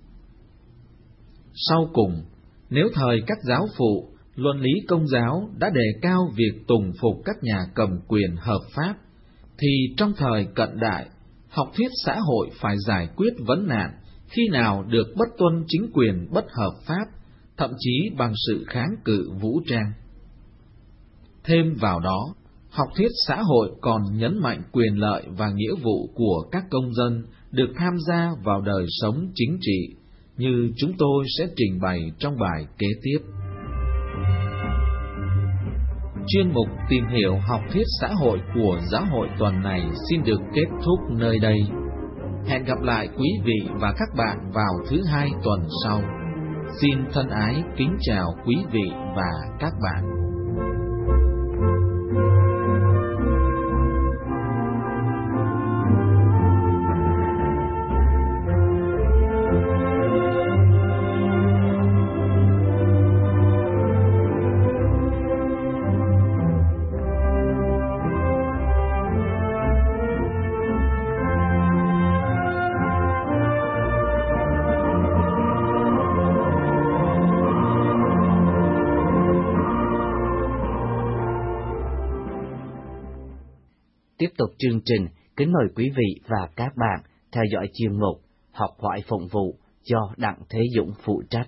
Sau cùng, nếu thời các giáo phụ, luân lý Công giáo đã đề cao việc tùng phục các nhà cầm quyền hợp pháp, thì trong thời cận đại, học thuyết xã hội phải giải quyết vấn nạn khi nào được bất tuân chính quyền bất hợp pháp, thậm chí bằng sự kháng cự vũ trang. Thêm vào đó, học thuyết xã hội còn nhấn mạnh quyền lợi và nghĩa vụ của các công dân được tham gia vào đời sống chính trị, như chúng tôi sẽ trình bày trong bài kế tiếp. Chuyên mục tìm hiểu học thuyết xã hội của giáo hội tuần này xin được kết thúc nơi đây. Hẹn gặp lại quý vị và các bạn vào thứ Hai tuần sau. Xin thân ái kính chào quý vị và các bạn. Tiếp tục chương trình, kính mời quý vị và các bạn theo dõi chuyên mục Học hỏi phụng vụ do Đặng Thế Dũng phụ trách.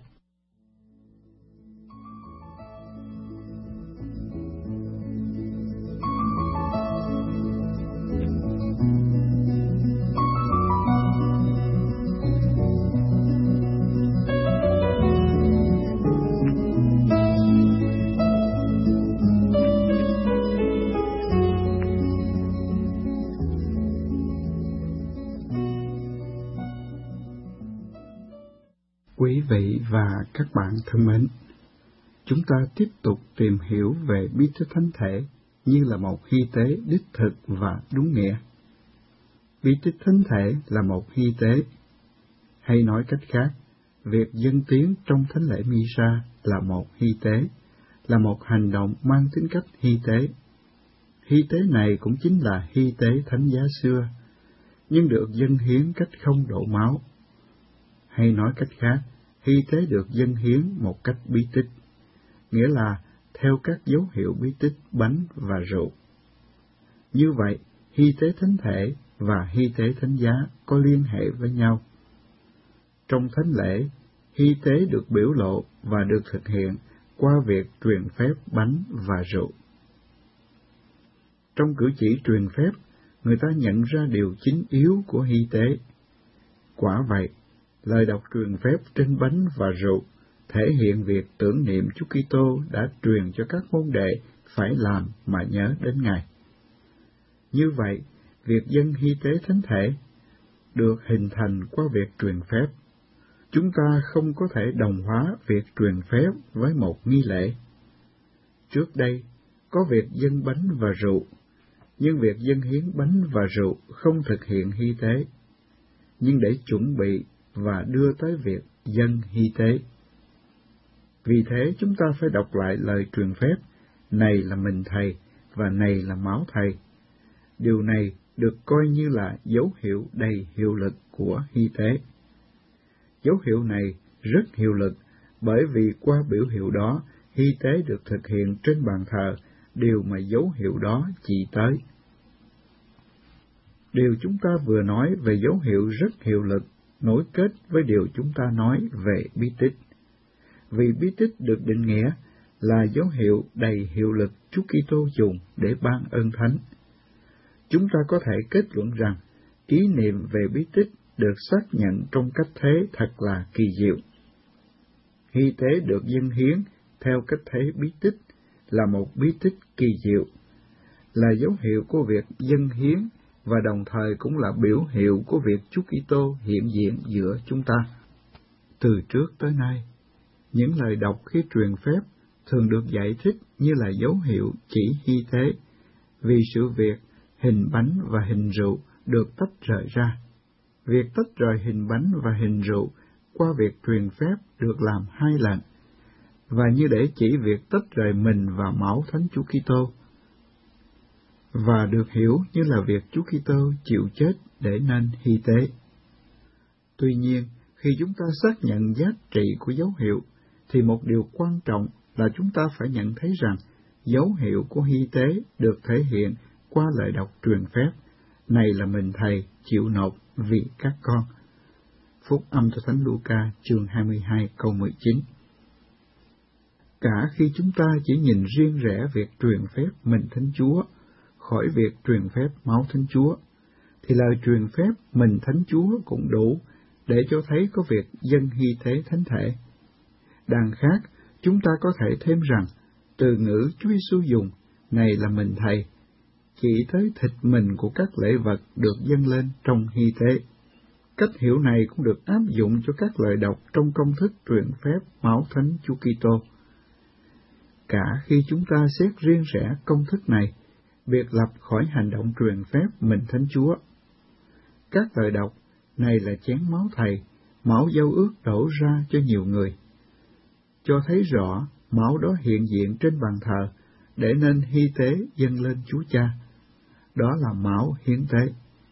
Quý vị và các bạn thân mến, chúng ta tiếp tục tìm hiểu về bí tích thánh thể như là một hy tế đích thực và đúng nghĩa. Bí tích thánh thể là một hy tế, hay nói cách khác, việc dâng tiếng trong thánh lễ Misa là một hy tế, là một hành động mang tính cách hy tế. Hy tế này cũng chính là hy tế thánh giá xưa, nhưng được dâng hiến cách không đổ máu. Hay nói cách khác, hy tế được dâng hiến một cách bí tích, nghĩa là theo các dấu hiệu bí tích bánh và rượu. Như vậy, hy tế thánh thể và hy tế thánh giá có liên hệ với nhau. Trong thánh lễ, hy tế được biểu lộ và được thực hiện qua việc truyền phép bánh và rượu. Trong cử chỉ truyền phép, người ta nhận ra điều chính yếu của hy tế. Quả vậy, lời đọc truyền phép trên bánh và rượu thể hiện việc tưởng niệm Chúa Kitô đã truyền cho các môn đệ phải làm mà nhớ đến Ngài. Như vậy, việc dâng hy tế thánh thể được hình thành qua việc truyền phép. Chúng ta không có thể đồng hóa việc truyền phép với một nghi lễ. Trước đây, có việc dâng bánh và rượu, nhưng việc dâng hiến bánh và rượu không thực hiện hy tế, nhưng để chuẩn bị và đưa tới việc dâng hy tế. Vì thế chúng ta phải đọc lại lời truyền phép, này là mình Thầy và này là máu Thầy. Điều này được coi như là dấu hiệu đầy hiệu lực của hy tế. Dấu hiệu này rất hiệu lực bởi vì qua biểu hiệu đó, hy tế được thực hiện trên bàn thờ, điều mà dấu hiệu đó chỉ tới. Điều chúng ta vừa nói về dấu hiệu rất hiệu lực nối kết với điều chúng ta nói về bí tích. Vì bí tích được định nghĩa là dấu hiệu đầy hiệu lực Chúa Kitô dùng để ban ơn thánh. Chúng ta có thể kết luận rằng kỷ niệm về bí tích được xác nhận trong cách thế thật là kỳ diệu. Hy tế được dâng hiến theo cách thế bí tích là một bí tích kỳ diệu, là dấu hiệu của việc dâng hiến và đồng thời cũng là biểu hiệu của việc Chúa Kitô hiện diện giữa chúng ta. Từ trước tới nay, những lời đọc khi truyền phép thường được giải thích như là dấu hiệu chỉ hy tế, vì sự việc hình bánh và hình rượu được tách rời ra. Việc tách rời hình bánh và hình rượu qua việc truyền phép được làm 2 lần, và như để chỉ việc tách rời mình và máu Thánh Chúa Kitô, và được hiểu như là việc Chúa Kitô chịu chết để nên hy tế. Tuy nhiên, khi chúng ta xác nhận giá trị của dấu hiệu, thì một điều quan trọng là chúng ta phải nhận thấy rằng dấu hiệu của hy tế được thể hiện qua lời đọc truyền phép, này là mình Thầy chịu nộp vì các con. Phúc âm cho Thánh Luca chương 22 câu 19. Cả khi chúng ta chỉ nhìn riêng rẽ việc truyền phép mình Thánh Chúa, khỏi việc truyền phép máu Thánh Chúa, thì lời truyền phép mình Thánh Chúa cũng đủ để cho thấy có việc dâng hy tế thánh thể. Đằng khác, chúng ta có thể thêm rằng, từ ngữ Chúa Giêsu dùng, này là mình Thầy, chỉ tới thịt mình của các lễ vật được dâng lên trong hy tế. Cách hiểu này cũng được áp dụng cho các lời đọc trong công thức truyền phép máu Thánh Chúa Kitô. Cả khi chúng ta xét riêng rẽ công thức này, biệt lập khỏi hành động truyền phép mình Thánh Chúa. Các lời đọc, này là chén máu Thầy, máu giao ước đổ ra cho nhiều người, cho thấy rõ máu đó hiện diện trên bàn thờ, để nên hy tế dâng lên Chúa Cha. Đó là máu hiến tế.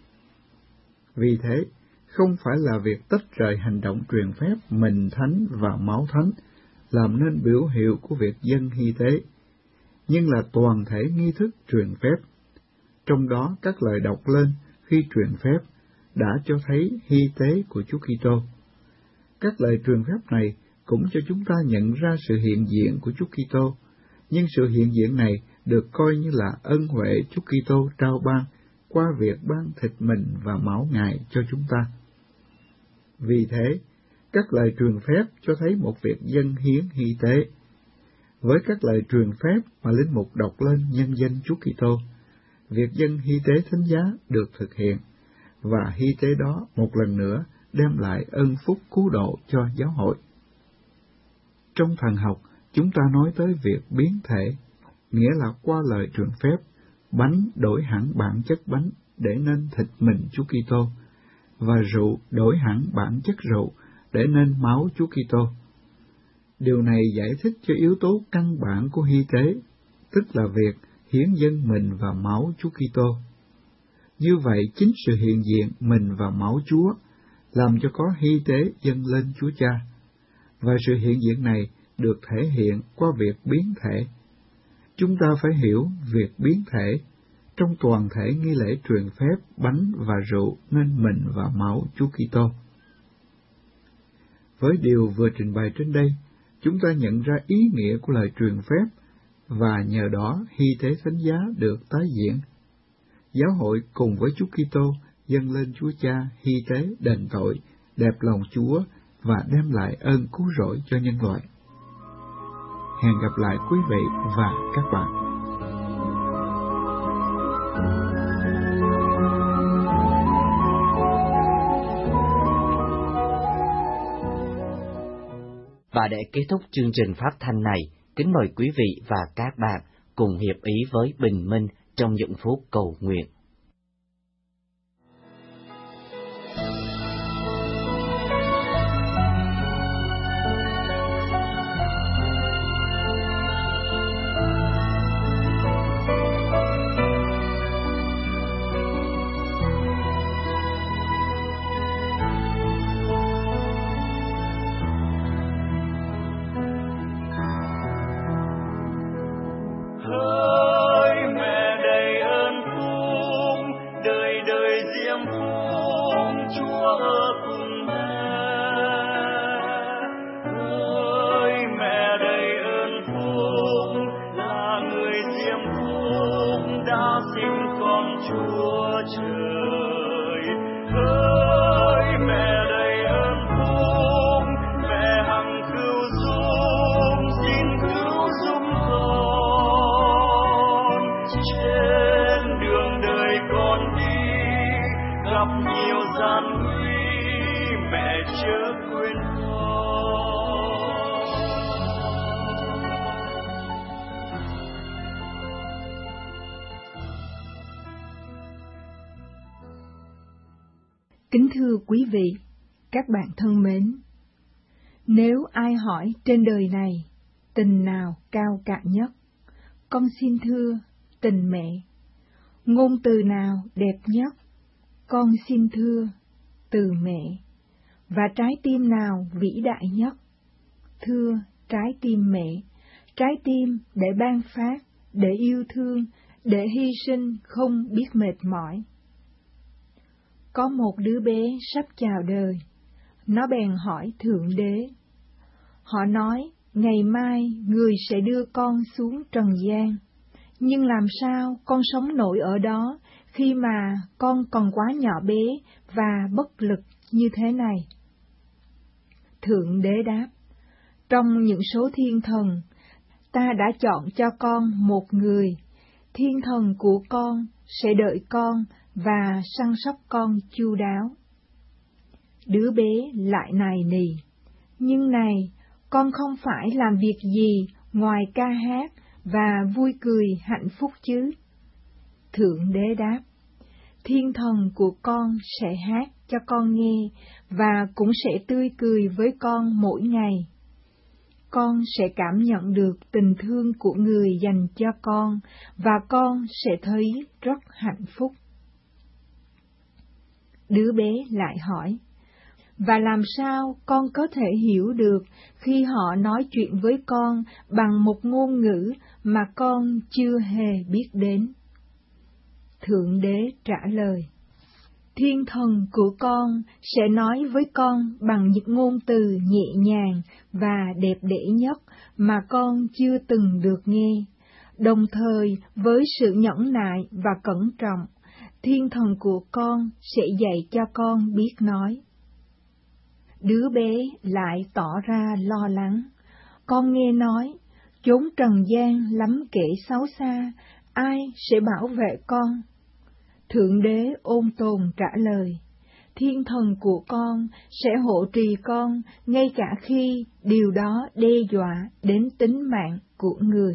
Vì thế, không phải là việc tách rời hành động truyền phép mình Thánh và máu Thánh, làm nên biểu hiệu của việc dâng hy tế, nhưng là toàn thể nghi thức truyền phép. Trong đó các lời đọc lên khi truyền phép đã cho thấy hy tế của Chúa Kitô. Các lời truyền phép này cũng cho chúng ta nhận ra sự hiện diện của Chúa Kitô, nhưng sự hiện diện này được coi như là ân huệ Chúa Kitô trao ban qua việc ban thịt mình và máu Ngài cho chúng ta. Vì thế, các lời truyền phép cho thấy một việc dâng hiến hy tế. Với các lời truyền phép mà linh mục đọc lên nhân danh Chúa Kitô, việc dâng hy tế thánh giá được thực hiện, và hy tế đó một lần nữa đem lại ân phúc cứu độ cho giáo hội. Trong thần học, chúng ta nói tới việc biến thể, nghĩa là qua lời truyền phép, bánh đổi hẳn bản chất bánh để nên thịt mình Chúa Kitô, và rượu đổi hẳn bản chất rượu để nên máu Chúa Kitô. Điều này giải thích cho yếu tố căn bản của hy tế, tức là việc hiến dâng mình và máu Chúa Kitô. Như vậy, chính sự hiện diện mình và máu Chúa làm cho có hy tế dâng lên Chúa Cha, và sự hiện diện này được thể hiện qua việc biến thể. Chúng ta phải hiểu việc biến thể trong toàn thể nghi lễ truyền phép bánh và rượu nên mình và máu Chúa Kitô. Với điều vừa trình bày trên đây, chúng ta nhận ra ý nghĩa của lời truyền phép, và nhờ đó hy tế thánh giá được tái diễn. Giáo hội cùng với Chúa Kitô dâng lên Chúa Cha hy tế đền tội, đẹp lòng Chúa và đem lại ơn cứu rỗi cho nhân loại. Hẹn gặp lại quý vị và các bạn. Và để kết thúc chương trình phát thanh này, kính mời quý vị và các bạn cùng hiệp ý với Bình Minh trong những phút cầu nguyện. Hỡi mẹ đầy ơn phúc, Kính thưa quý vị, các bạn thân mến, nếu ai hỏi trên đời này, tình nào cao cả nhất, con xin thưa, tình mẹ. Ngôn từ nào đẹp nhất, con xin thưa, từ mẹ. Và trái tim nào vĩ đại nhất, thưa trái tim mẹ, trái tim để ban phát, để yêu thương, để hy sinh không biết mệt mỏi. Có một đứa bé sắp chào đời, nó bèn hỏi Thượng Đế. Họ nói, ngày mai người sẽ đưa con xuống trần gian, nhưng làm sao con sống nổi ở đó khi mà con còn quá nhỏ bé và bất lực như thế này? Thượng Đế đáp, trong những số thiên thần, ta đã chọn cho con một người, thiên thần của con sẽ đợi con và săn sóc con chu đáo. Đứa bé lại nài nỉ, nhưng này, con không phải làm việc gì ngoài ca hát và vui cười hạnh phúc chứ? Thượng Đế đáp, thiên thần của con sẽ hát cho con nghe và cũng sẽ tươi cười với con mỗi ngày. Con sẽ cảm nhận được tình thương của người dành cho con và con sẽ thấy rất hạnh phúc. Đứa bé lại hỏi, và làm sao con có thể hiểu được khi họ nói chuyện với con bằng một ngôn ngữ mà con chưa hề biết đến? Thượng Đế trả lời, thiên thần của con sẽ nói với con bằng những ngôn từ nhẹ nhàng và đẹp đẽ nhất mà con chưa từng được nghe. Đồng thời với sự nhẫn nại và cẩn trọng, thiên thần của con sẽ dạy cho con biết nói. Đứa bé lại tỏ ra lo lắng. Con nghe nói, chốn trần gian lắm kẻ xấu xa, ai sẽ bảo vệ con? Thượng Đế ôn tồn trả lời, thiên thần của con sẽ hộ trì con ngay cả khi điều đó đe dọa đến tính mạng của người.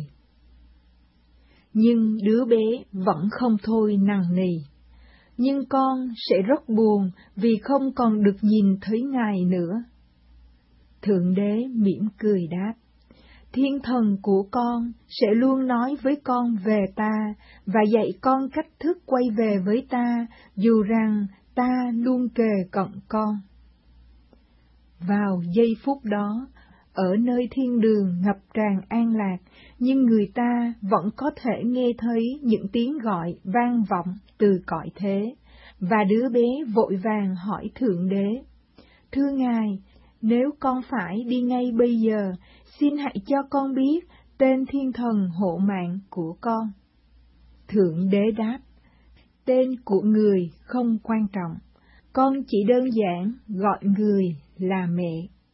Nhưng đứa bé vẫn không thôi nằng nì. Nhưng con sẽ rất buồn vì không còn được nhìn thấy Ngài nữa. Thượng Đế mỉm cười đáp, thiên thần của con sẽ luôn nói với con về ta và dạy con cách thức quay về với ta, dù rằng ta luôn kề cận con. Vào giây phút đó, ở nơi thiên đường ngập tràn an lạc, nhưng người ta vẫn có thể nghe thấy những tiếng gọi vang vọng từ cõi thế, và đứa bé vội vàng hỏi Thượng Đế, thưa Ngài, nếu con phải đi ngay bây giờ, xin hãy cho con biết tên thiên thần hộ mạng của con. Thượng Đế đáp, tên của người không quan trọng, con chỉ đơn giản gọi người là mẹ.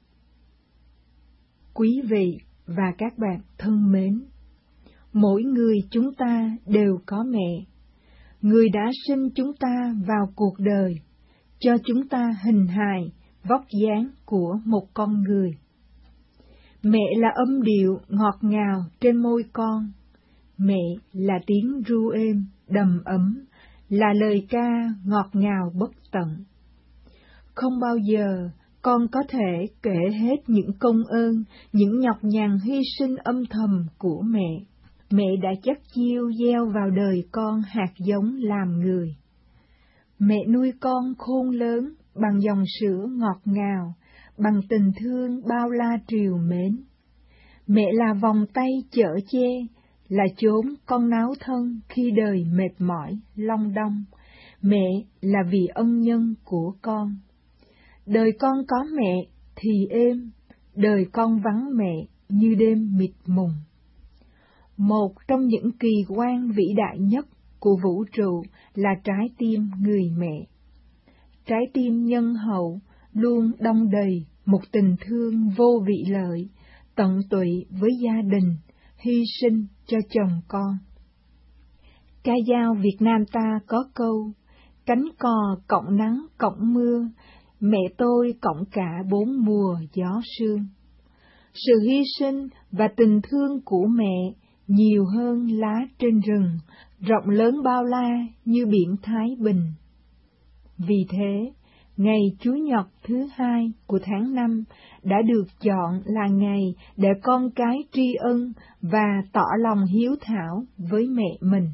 Quý vị và các bạn thân mến, mỗi người chúng ta đều có mẹ. Người đã sinh chúng ta vào cuộc đời, cho chúng ta hình hài, vóc dáng của một con người. Mẹ là âm điệu ngọt ngào trên môi con. Mẹ là tiếng ru êm, đầm ấm, là lời ca ngọt ngào bất tận. Không bao giờ con có thể kể hết những công ơn, những nhọc nhằn hy sinh âm thầm của mẹ. Mẹ đã chắt chiu gieo vào đời con hạt giống làm người. Mẹ nuôi con khôn lớn bằng dòng sữa ngọt ngào, bằng tình thương bao la trìu mến. Mẹ là vòng tay chở che, là chốn con náo thân khi đời mệt mỏi, long đong. Mẹ là vì ân nhân của con. Đời con có mẹ thì êm, đời con vắng mẹ như đêm mịt mùng. Một trong những kỳ quan vĩ đại nhất của vũ trụ là trái tim người mẹ. Trái tim nhân hậu luôn đong đầy một tình thương vô vị lợi, tận tụy với gia đình, hy sinh cho chồng con. Ca dao Việt Nam ta có câu, cánh cò cộng nắng cộng mưa, mẹ tôi cộng cả 4 mùa gió sương. Sự hy sinh và tình thương của mẹ nhiều hơn lá trên rừng, rộng lớn bao la như biển Thái Bình. Vì thế, ngày Chủ nhật thứ 2 của tháng 5 đã được chọn là ngày để con cái tri ân và tỏ lòng hiếu thảo với mẹ mình.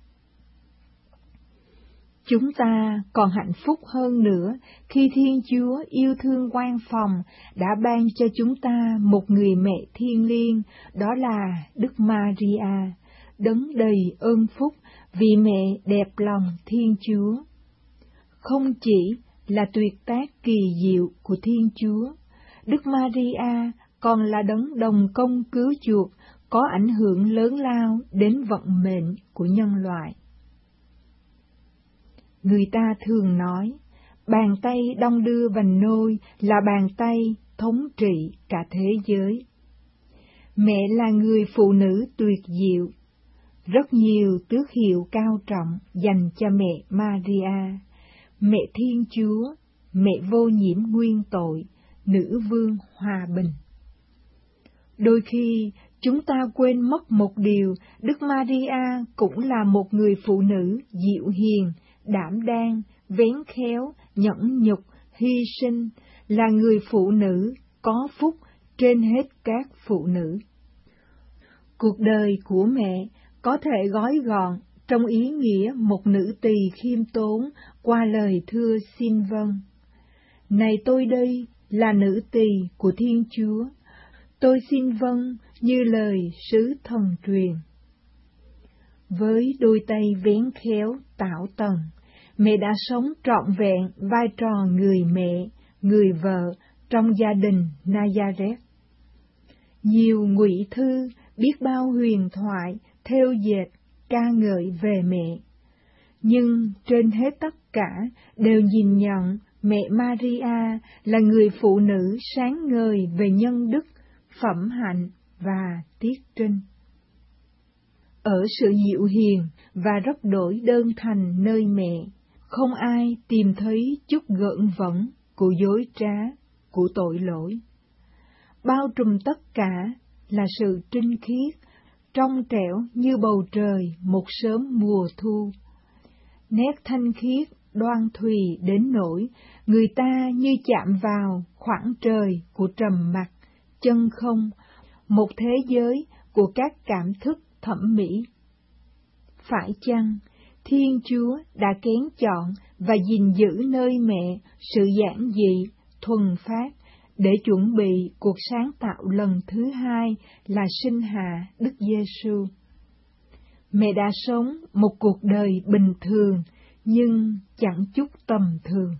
Chúng ta còn hạnh phúc hơn nữa khi Thiên Chúa yêu thương quan phòng đã ban cho chúng ta một người mẹ thiêng liêng, đó là Đức Maria, đấng đầy ơn phúc vì mẹ đẹp lòng Thiên Chúa. Không chỉ là tuyệt tác kỳ diệu của Thiên Chúa, Đức Maria còn là đấng đồng công cứu chuộc có ảnh hưởng lớn lao đến vận mệnh của nhân loại. Người ta thường nói, bàn tay đong đưa vành nôi là bàn tay thống trị cả thế giới. Mẹ là người phụ nữ tuyệt diệu. Rất nhiều tước hiệu cao trọng dành cho mẹ Maria, mẹ Thiên Chúa, mẹ vô nhiễm nguyên tội, nữ vương hòa bình. Đôi khi, chúng ta quên mất một điều, Đức Maria cũng là một người phụ nữ dịu hiền, đảm đang, vén khéo, nhẫn nhục, hy sinh, là người phụ nữ có phúc trên hết các phụ nữ. Cuộc đời của mẹ có thể gói gọn trong ý nghĩa một nữ tỳ khiêm tốn qua lời thưa xin vâng. Này tôi đây là nữ tỳ của Thiên Chúa, tôi xin vâng như lời sứ thần truyền. Với đôi tay vén khéo tảo tần, mẹ đã sống trọn vẹn vai trò người mẹ, người vợ trong gia đình Nazareth. Nhiều ngụy thư, biết bao huyền thoại, thêu dệt, ca ngợi về mẹ. Nhưng trên hết tất cả đều nhìn nhận mẹ Maria là người phụ nữ sáng ngời về nhân đức, phẩm hạnh và tiết trinh. Ở sự dịu hiền và rất đổi đơn thành nơi mẹ, không ai tìm thấy chút gợn vẫn của dối trá, của tội lỗi. Bao trùm tất cả là sự trinh khiết, trong trẻo như bầu trời một sớm mùa thu. Nét thanh khiết, đoan thùy đến nỗi người ta như chạm vào khoảng trời của trầm mặc, chân không, một thế giới của các cảm thức thẩm mỹ. Phải chăng Thiên Chúa đã kén chọn và gìn giữ nơi mẹ sự giản dị, thuần phát để chuẩn bị cuộc sáng tạo lần thứ hai là sinh hạ Đức Giêsu? Mẹ đã sống một cuộc đời bình thường nhưng chẳng chút tầm thường.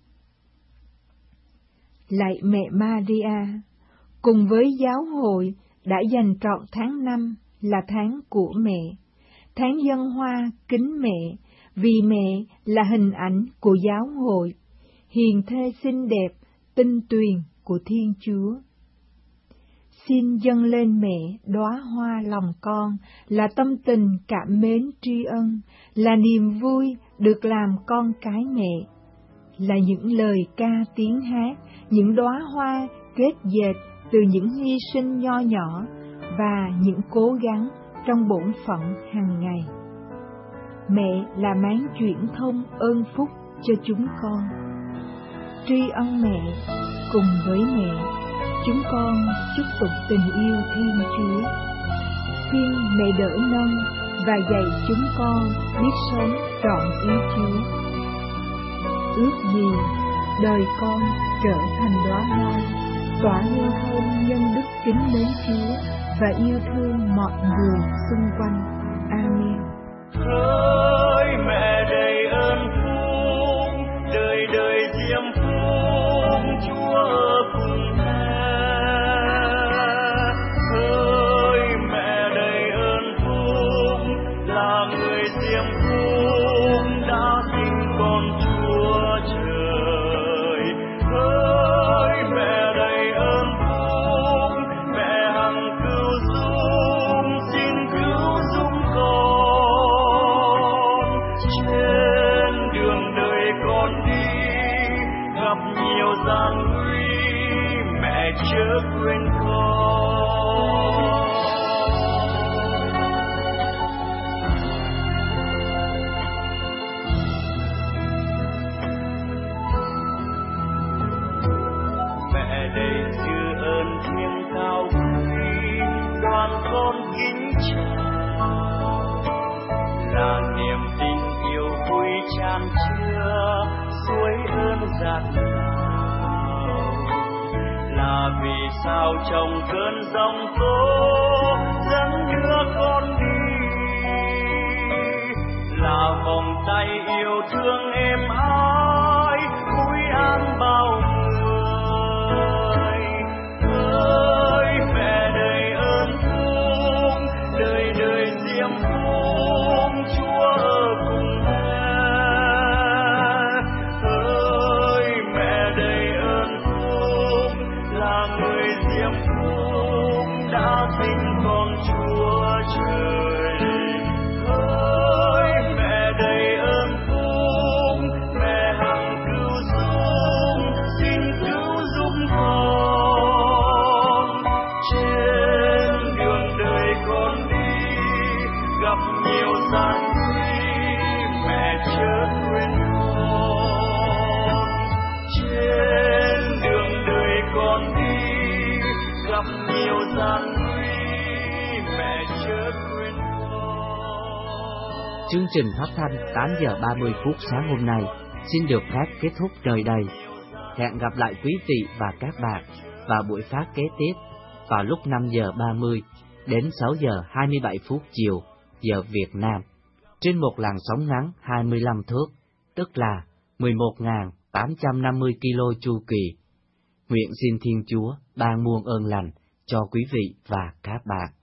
Lạy mẹ Maria, cùng với giáo hội đã dành trọn tháng 5 là tháng của mẹ, tháng dân hoa kính mẹ, vì mẹ là hình ảnh của giáo hội, hiền thê xinh đẹp, tinh tuyền của Thiên Chúa. Xin dâng lên mẹ đóa hoa lòng con, là tâm tình cảm mến tri ân, là niềm vui được làm con cái mẹ, là những lời ca tiếng hát, những đóa hoa kết dệt từ những hy sinh nho nhỏ và những cố gắng trong bổn phận hàng ngày. Mẹ là máng chuyển thông ơn phúc cho chúng con. Tri ân mẹ, cùng với mẹ, chúng con chúc tụng tình yêu Thiên Chúa. Xin mẹ đỡ nâng và dạy chúng con biết sống trọn ý Chúa. Ước gì đời con trở thành đóa hoa, tỏa hương thơm nhân đức kính mến Chúa và yêu thương mọi người xung quanh. Amen. Hỡi mẹ đầy ơn phúc, đời đời diêm phúc Chúa ở cùng ta. Hỡi mẹ đầy ơn phúc, là người diêm phúc đã sinh con Chúa trời. Hỡi mẹ đầy ơn phúc, mẹ hằng cứu giúp, xin cứu giúp con. Mà vì sao trong cơn giông tố dẫn đưa con đi, là vòng tay yêu thương êm ái vui an bao người. Ơi mẹ đầy ơn phúc, đời đời diêm phúc Chúa ở cùng mẹ. Ơi mẹ đầy ơn phúc, là người diêm phúc đã sinh con Chúa trời. Ơi mẹ đầy ơn phúc, mẹ hằng cứu giúp, xin cứu giúp con. Trên đường đời con đi gặp nhiều gian nguy, mẹ chớ quên con. Trên đường đời con đi gặp nhiều gian nguy, mẹ chớ quên con. Chương trình phát thanh 8 giờ 30 phút sáng hôm nay xin được phép kết thúc nơi đây. Hẹn gặp lại quý vị và các bạn vào buổi phát kế tiếp vào lúc 5 giờ 30 đến 6 giờ 27 phút chiều giờ Việt Nam trên một làn sóng ngắn 25 thước, tức là 11.850 kilo chu kỳ. Nguyện xin Thiên Chúa ban muôn ơn lành cho quý vị và các bạn.